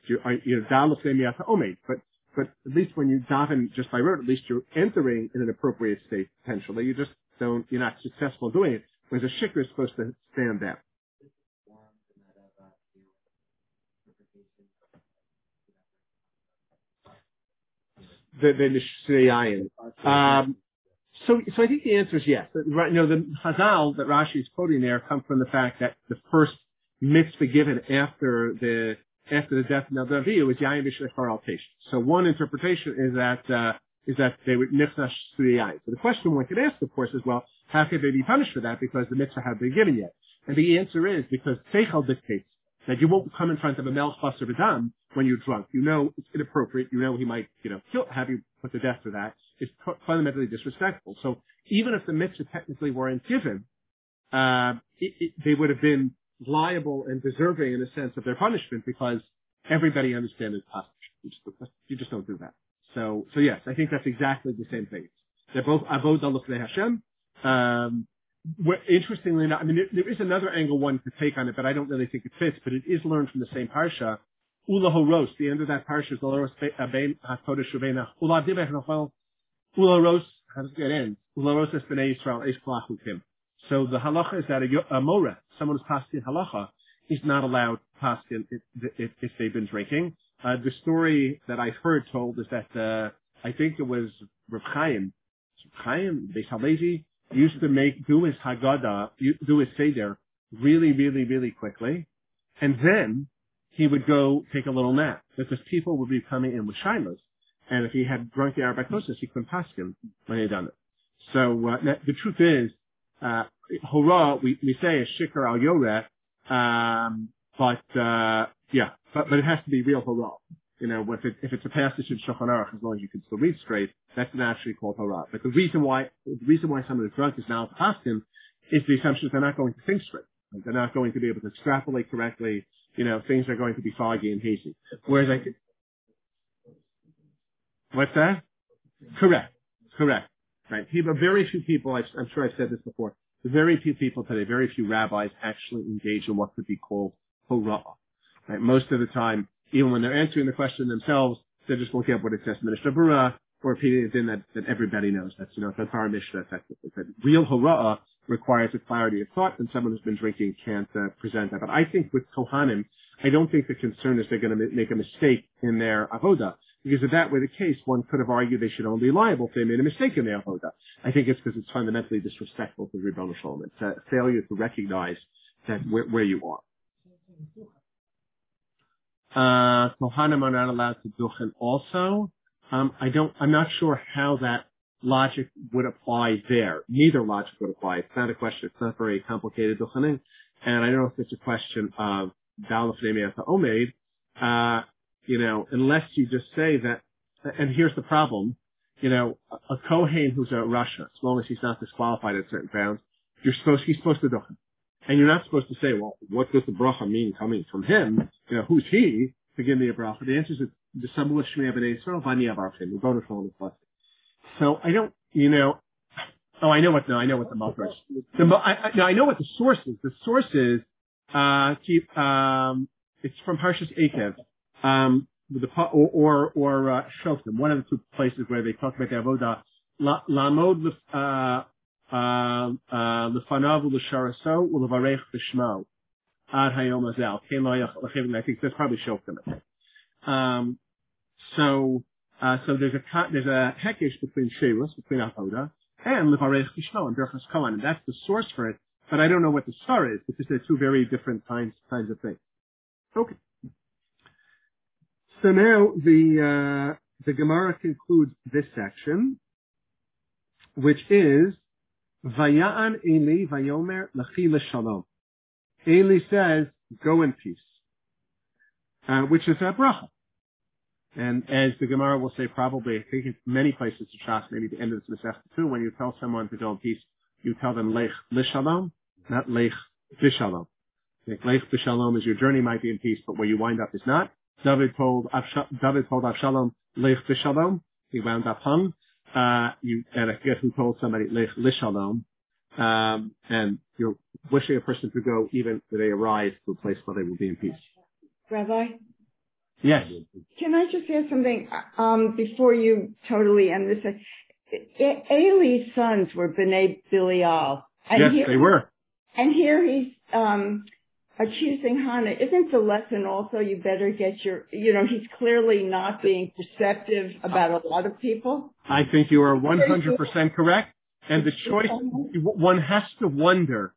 but at least when you daven just by rote, at least you're entering in an appropriate state, potentially. You're not successful doing it. Whereas a shikr is supposed to stand down. The Nishrayayin. So I think the answer is yes. Right, the Chazal that Rashi is quoting there come from the fact that the first mitzvah given after the death of Nadav was Yayin B'Shechar Al Tesh. So one interpretation is that they would nifnash Yayin. So the question one could ask, of course, is, well, how could they be punished for that because the mitzvah had been given yet? And the answer is because Seichel dictates that you won't come in front of a Melch Basar B'Dam when you're drunk. It's inappropriate. He might, have you put to death for that. It's fundamentally disrespectful. So even if the mitzvah technically weren't given, they would have been liable and deserving in a sense of their punishment because everybody understands it's possible. You just don't do that. So yes, I think that's exactly the same thing. They're both Avodah L'Fnei Hashem. Interestingly enough, there is another angle one could take on it, but I don't really think it fits, but it is learned from the same parsha. Ula Horos, the end of that parsha is Ula HaKodesh Uveina. Ula Dibech Nofel. Ula Ros, how does it end? Ula Ros es B'nai Yisrael, Eish Klachukim. So the halacha is that a Mora, someone who's paskin halacha, is not allowed paskin if they've been drinking. The story that I've heard told is that, I think it was Reb Chaim Beis Halevi, used to do his Haggadah, do his Seder really, really, really quickly. And then he would go take a little nap because people would be coming in with shilas. And if he had drunk the Arbacosis, he couldn't pass him when he had done it. So the truth is, hurrah, we say a shikar al yoreh, but it has to be real hurrah. You know, if it's a passage in Shulchan Aruch, as long as you can still read straight, that's naturally called hurrah. But the reason why someone is drunk is now past him is the assumption that they're not going to think straight. Like they're not going to be able to extrapolate correctly. You know, things are going to be foggy and hazy. Whereas what's that? Correct. Right. Very few people, I'm sure I've said this before, very few people today, very few rabbis actually engage in what could be called hora'ah. Right. Most of the time, even when they're answering the question themselves, they're just looking up what it says in the Mishnah Berurah or repeating it in that everybody knows. That's our Mishnah effectively. But real hora'ah requires a clarity of thought, and someone who's been drinking can't present that. But I think with Kohanim, I don't think the concern is they're going to make a mistake in their avodah. Because if that were the case, one could have argued they should only be liable if they made a mistake in their avodah. I think it's because it's fundamentally disrespectful to Ribono Shel Olam. It's a failure to recognize that where you are. Kohanim are not allowed to duchen also. I'm not sure how that logic would apply there. Neither logic would apply. It's not a question. It's not very complicated duchening. And I don't know if it's a question of Dalaf Nemiata Omeid. Unless you just say that, and here's the problem, a Kohen who's a Rasha, as long as he's not disqualified at certain grounds, he's supposed to do him. And you're not supposed to say, well, what does the bracha mean coming from him? Who's he to give me a bracha? The answer is the Samuel Shmei B'nai Yisrael, Vani Avarchim, the Ribono Shel Olam blessing. So I don't, I know what the Malchus is. I know what the source is. The source is, it's from Parshas Eikev. Or Shoftim, one of the two places where they talk about the avodah, lamod lefanav l'sharaso u'levarech b'shmo ad hayom hazel. I think that's probably Shoftim. So there's a hekesh between sheiros, between avodah, and levarech b'shmo and berachas kohen, and that's the source for it. But I don't know what the star is because they're two very different kinds of things. Okay. So now the Gemara concludes this section, which is Vaya'an Eli Vayomer Lachi L'Shalom. Eli says, "Go in peace," which is a bracha. And as the Gemara will say, probably I think in many places in Shas, maybe the end of this Masechta too, when you tell someone to go in peace, you tell them Lech L'Shalom, not Lech B'Shalom. Lech B'Shalom is your journey might be in peace, but where you wind up is not. David told Avshalom, Lech B'Shalom. He wound up hung. And I forget who told somebody, Lech L'Shalom. And you're wishing a person to go even when they arrive to a place where they will be in peace. Rabbi? Yes. Can I just ask something, before you totally end this? Eli's sons were B'nai Bilial. Yes, they were. And here he's, accusing Hannah. Isn't the lesson also you better get he's clearly not being perceptive about a lot of people? I think you are 100% correct. And the choice, one has to wonder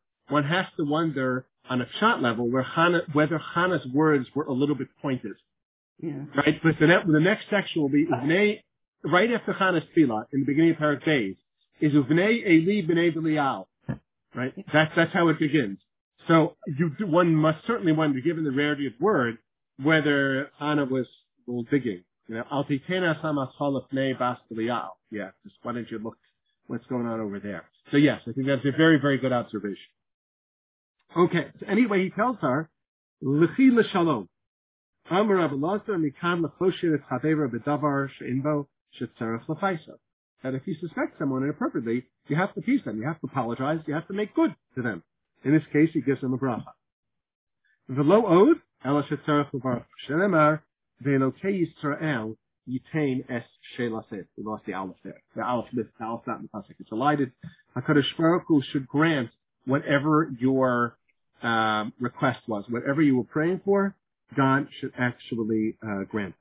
on a shot level whether Hannah's words were a little bit pointed. Yeah. Right? But the next section will be, right after Hannah's tefillah, in the beginning of Parak Beis, is Uvnei Eli B'nai Bilial. Right? That's how it begins. So one must certainly wonder, given the rarity of word, whether Anna was digging. Al titena samas halafnei bas Bilial. Yeah, just why don't you look what's going on over there? So yes, I think that's a very, very good observation. Okay. So anyway, he tells her, L'chi l'shalom. Amar Rabbi Lazar mikan l'choshir et chaveira b'davar she'inbo she'tzarech l'faiso. That if you suspect someone inappropriately, you have to teach them, you have to apologize, you have to make good to them. In this case, he gives them a bracha. V'lo od, ela shetzarech l'varach she'nemar, ve'elokei Yisrael yitain es she'laseh. We lost the aleph there. The aleph not in the pasuk. It's elided. HaKadosh Baruch Hu should grant whatever your request was, whatever you were praying for, God should actually grant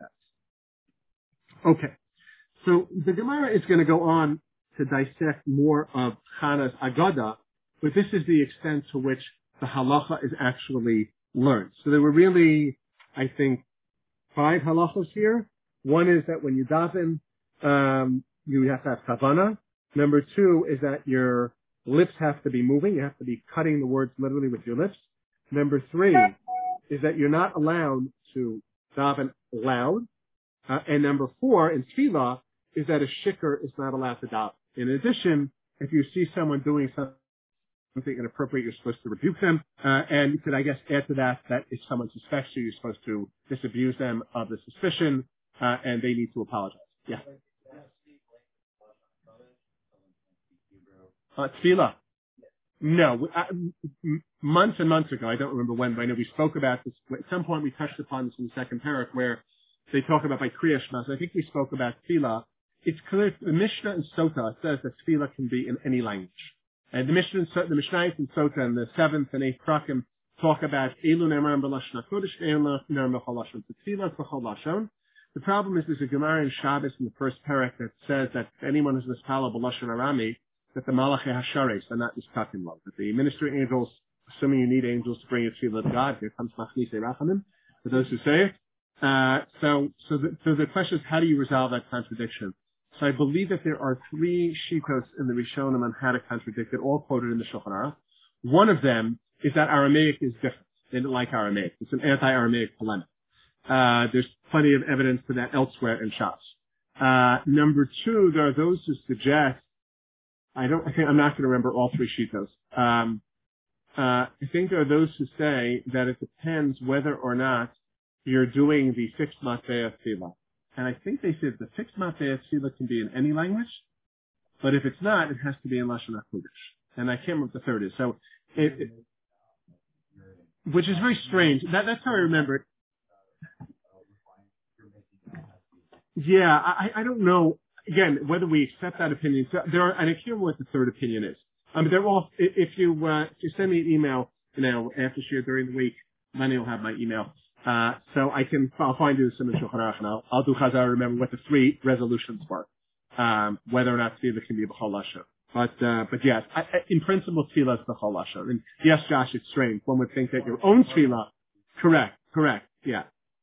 that. Okay. So the Gemara is going to go on to dissect more of Hannah's Agada, but this is the extent to which the halacha is actually learned. So there were really I think, 5 halachos here. One is that when you daven, you have to have kavana. Number 2 is that your lips have to be moving. You have to be cutting the words literally with your lips. Number 3 is that you're not allowed to daven loud. And number 4 in tefillah is that a shikr is not allowed to daven. In addition, if you see someone doing something inappropriate, you're supposed to rebuke them. And you could, I guess, add to that if someone suspects you, you're supposed to disabuse them of the suspicion, and they need to apologize. Yeah. Tefillah. No. Months and months ago, I don't remember when, but I know we spoke about this. At some point, we touched upon this in the second parak where they talk about by Kriya Shema. So I think we spoke about tefillah. It's clear, the Mishnah and Sota says that tefillah can be in any language. And the Mishnah and Sota and the 7th and 8th prakim talk about Elu Ne'emar B'Lashon HaKodesh, Elu Ne'emar B'Chol Lashon. Tefillah B'Chol Lashon. The problem is there's a Gemara in Shabbos in the first parak that says that anyone who's mispala B'Lashon Arami, that the Malachei Hashares are not mistaken love. That the ministering angels, assuming you need angels to bring your tefillah to God, here comes Machnisei Rachamim, for those who say it. So the question is, how do you resolve that contradiction? So I believe that there are 3 shitos in the Rishonim on how to contradict it, all quoted in the Shulchan Aruch. One of them is that Aramaic is different. They didn't like Aramaic. It's an anti-Aramaic polemic. There's plenty of evidence for that elsewhere in Shas. Number 2, there are those who suggest, I'm not going to remember all 3 shitos. I think there are those who say that it depends whether or not you're doing the fixed matveya tefillah. And I think they said the fixed matveya tefillah can be in any language, but if it's not, it has to be in Lashon HaKodesh. And I can't remember what the third is. So, which is very strange. That's how I remember it. Yeah, I don't know. Again, whether we accept that opinion. So and I can't remember what the third opinion is. They're all. If you send me an email, after share during the week, Lenny will have my email. So I'll find you some in Shulchan Aruch, and I'll do chazar, remember what the 3 resolutions were, whether or not tefillah can be b'chol lashon. But yes, in principle, tefillah is b'chol lashon. And yes, Josh, it's strange. One would think that your own tefillah, correct, yeah.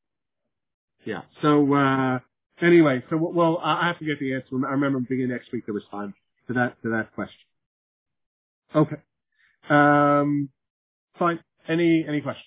So, anyway, I have to get the answer. I remember beginning next week to respond to that question. Okay. Fine. Any questions?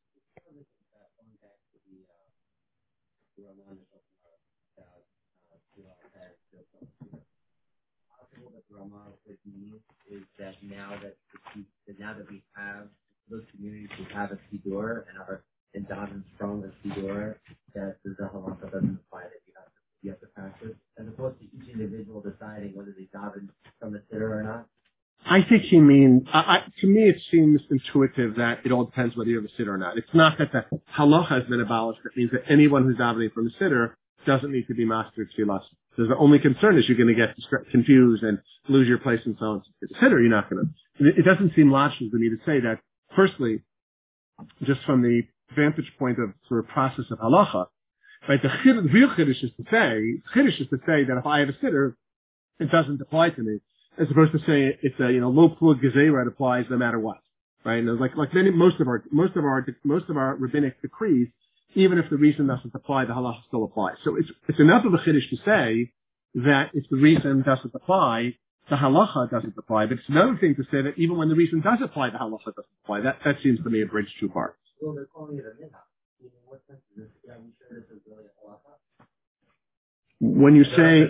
Is that now that we have those communities who have a siddur and are in daven from a siddur, that the halacha doesn't apply, that you have to practice, as opposed to each individual deciding whether they daven from a siddur or not. I think he means, to me it seems intuitive that it all depends whether you have a siddur or not. It's not that the halacha has been abolished. It means that anyone who's davening from a siddur doesn't need to be master tefillah. So the only concern is you're going to get confused and lose your place and so on. If it's a siddur, you're not going to. It doesn't seem logical to me to say that, firstly, just from the vantage point of sort of process of halacha, right, the real chiddush is to say that if I have a siddur, it doesn't apply to me, as opposed to say it's a, low plug gezerah, it applies no matter what, right? And like most of our rabbinic decrees, even if the reason doesn't apply, the halacha still applies. So it's enough of a chiddush to say that if the reason doesn't apply, the halacha doesn't apply. But it's another thing to say that even when the reason does apply, the halacha doesn't apply. That seems to me a bridge too far. Well, they're calling it a minhag. In what sense is this? Are we sure this is really a halacha? When you say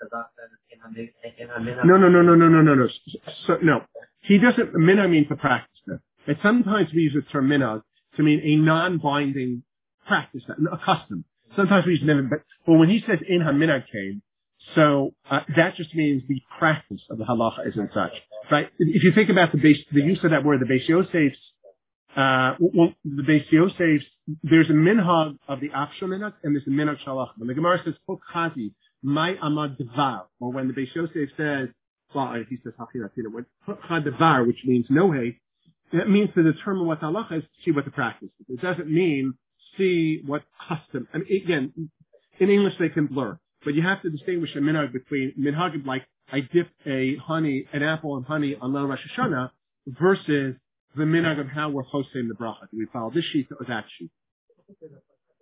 no. So, no, he doesn't. Minhag means to practice it. And sometimes we use the term minhag to mean a non-binding practice, a custom. Sometimes we use minhag, but when he says in ha-minhag came, so that just means the practice of the halacha isn't such, right? If you think about the use of that word, the Beis Yosef's, the Beis Yosef's, there's a minhag of the afshal minhag and there's a minhag shalach. When the Gemara says puk chazi, my amad devar, or when the Beis Yosef says, he says when puk devar, which means no hay, that means to determine what the halacha is, see what the practice is. It doesn't mean see what custom. I mean, again, in English they can blur, but you have to distinguish a minhag between minhag like I dip an apple and honey on Leil Rosh Hashanah versus the minhag of how we're hosting the bracha. Do we follow this sheet or that sheet?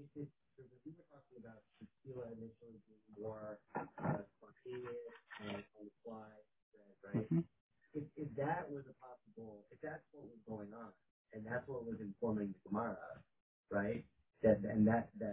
we were talking about tequila initially being more spontaneous and on the fly, right? Mm-hmm. If that was a possible, if that's what was going on, and that's what was informing the Gemara, right? And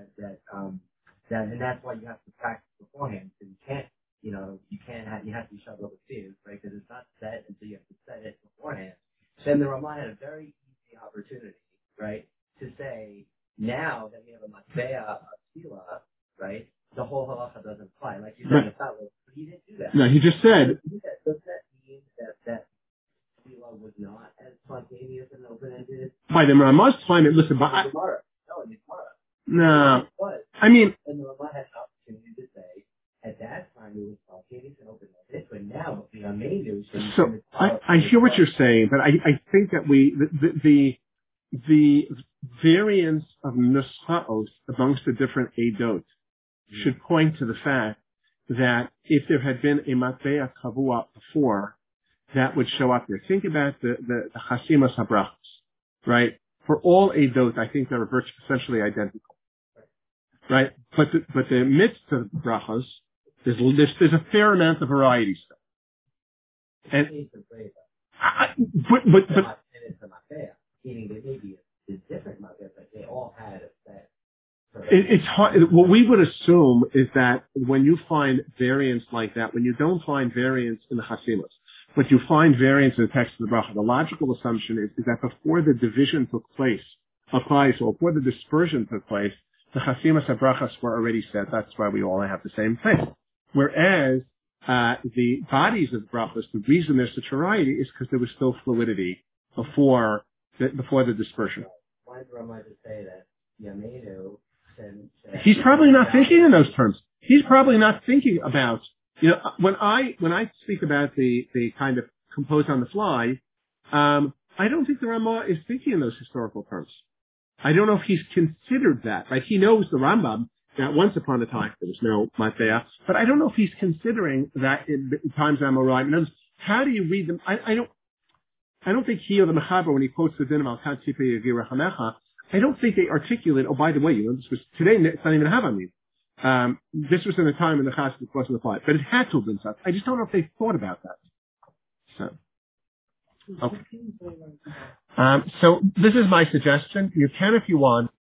that's why you have to practice beforehand. Because you have to be shut up with food, right? Because it's not set until you have to set it beforehand. Then the Ramah had a very easy opportunity, right, to say, now that we have a matbea of tefillah, right, the whole halacha doesn't apply. Like you said, it's not, but he didn't do that. No, he just said. Does that mean that tefillah was not as spontaneous and open-ended? By the Ramah's time, listen, but In the Gemara. no, It was. I mean, And the Ramah had an opportunity to say, at that time it was spontaneous and open-ended, but now the Amenu. So I hear what you're saying, but I think that the variance of nuschaos amongst the different edot should point to the fact that if there had been a matbea kavua before, that would show up there. Think about the chasimas habrachos, right? For all edot, I think they're essentially identical, right? But the mitzvah brachos, there's a fair amount of variety still. And but it's a matbea, meaning that maybe it's different matbea, but they all had a set. It's hard. What we would assume is that when you find variance like that, when you don't find variance in the chasimas, but you find variance in the text of the bracha, the logical assumption is that before the division took place, or before the dispersion took place, the chasimas and brachas were already set. That's why we all have the same thing. Whereas the bodies of the brachas, the reason there's such variety is because there was still fluidity before the dispersion. Why did Ramah just say that Yamenu? He's probably not thinking in those terms. He's probably not thinking about, when I speak about the kind of composed on the fly, I don't think the Ramah is thinking in those historical terms. I don't know if he's considered that, right? He knows the Rambam that once upon a time there was no matbea, but I don't know if he's considering that in times Amorai. How do you read them? I don't think he or the Mechaber, when he quotes the din of Al Kad Tzipei Yagir Hamecha, I don't think they articulate, oh, by the way, this was today, it's not even Havamim. This was in the time when the Chassid wasn't applied, but it had to have been such. I just don't know if they thought about that. So, okay. So this is my suggestion. You can, if you want,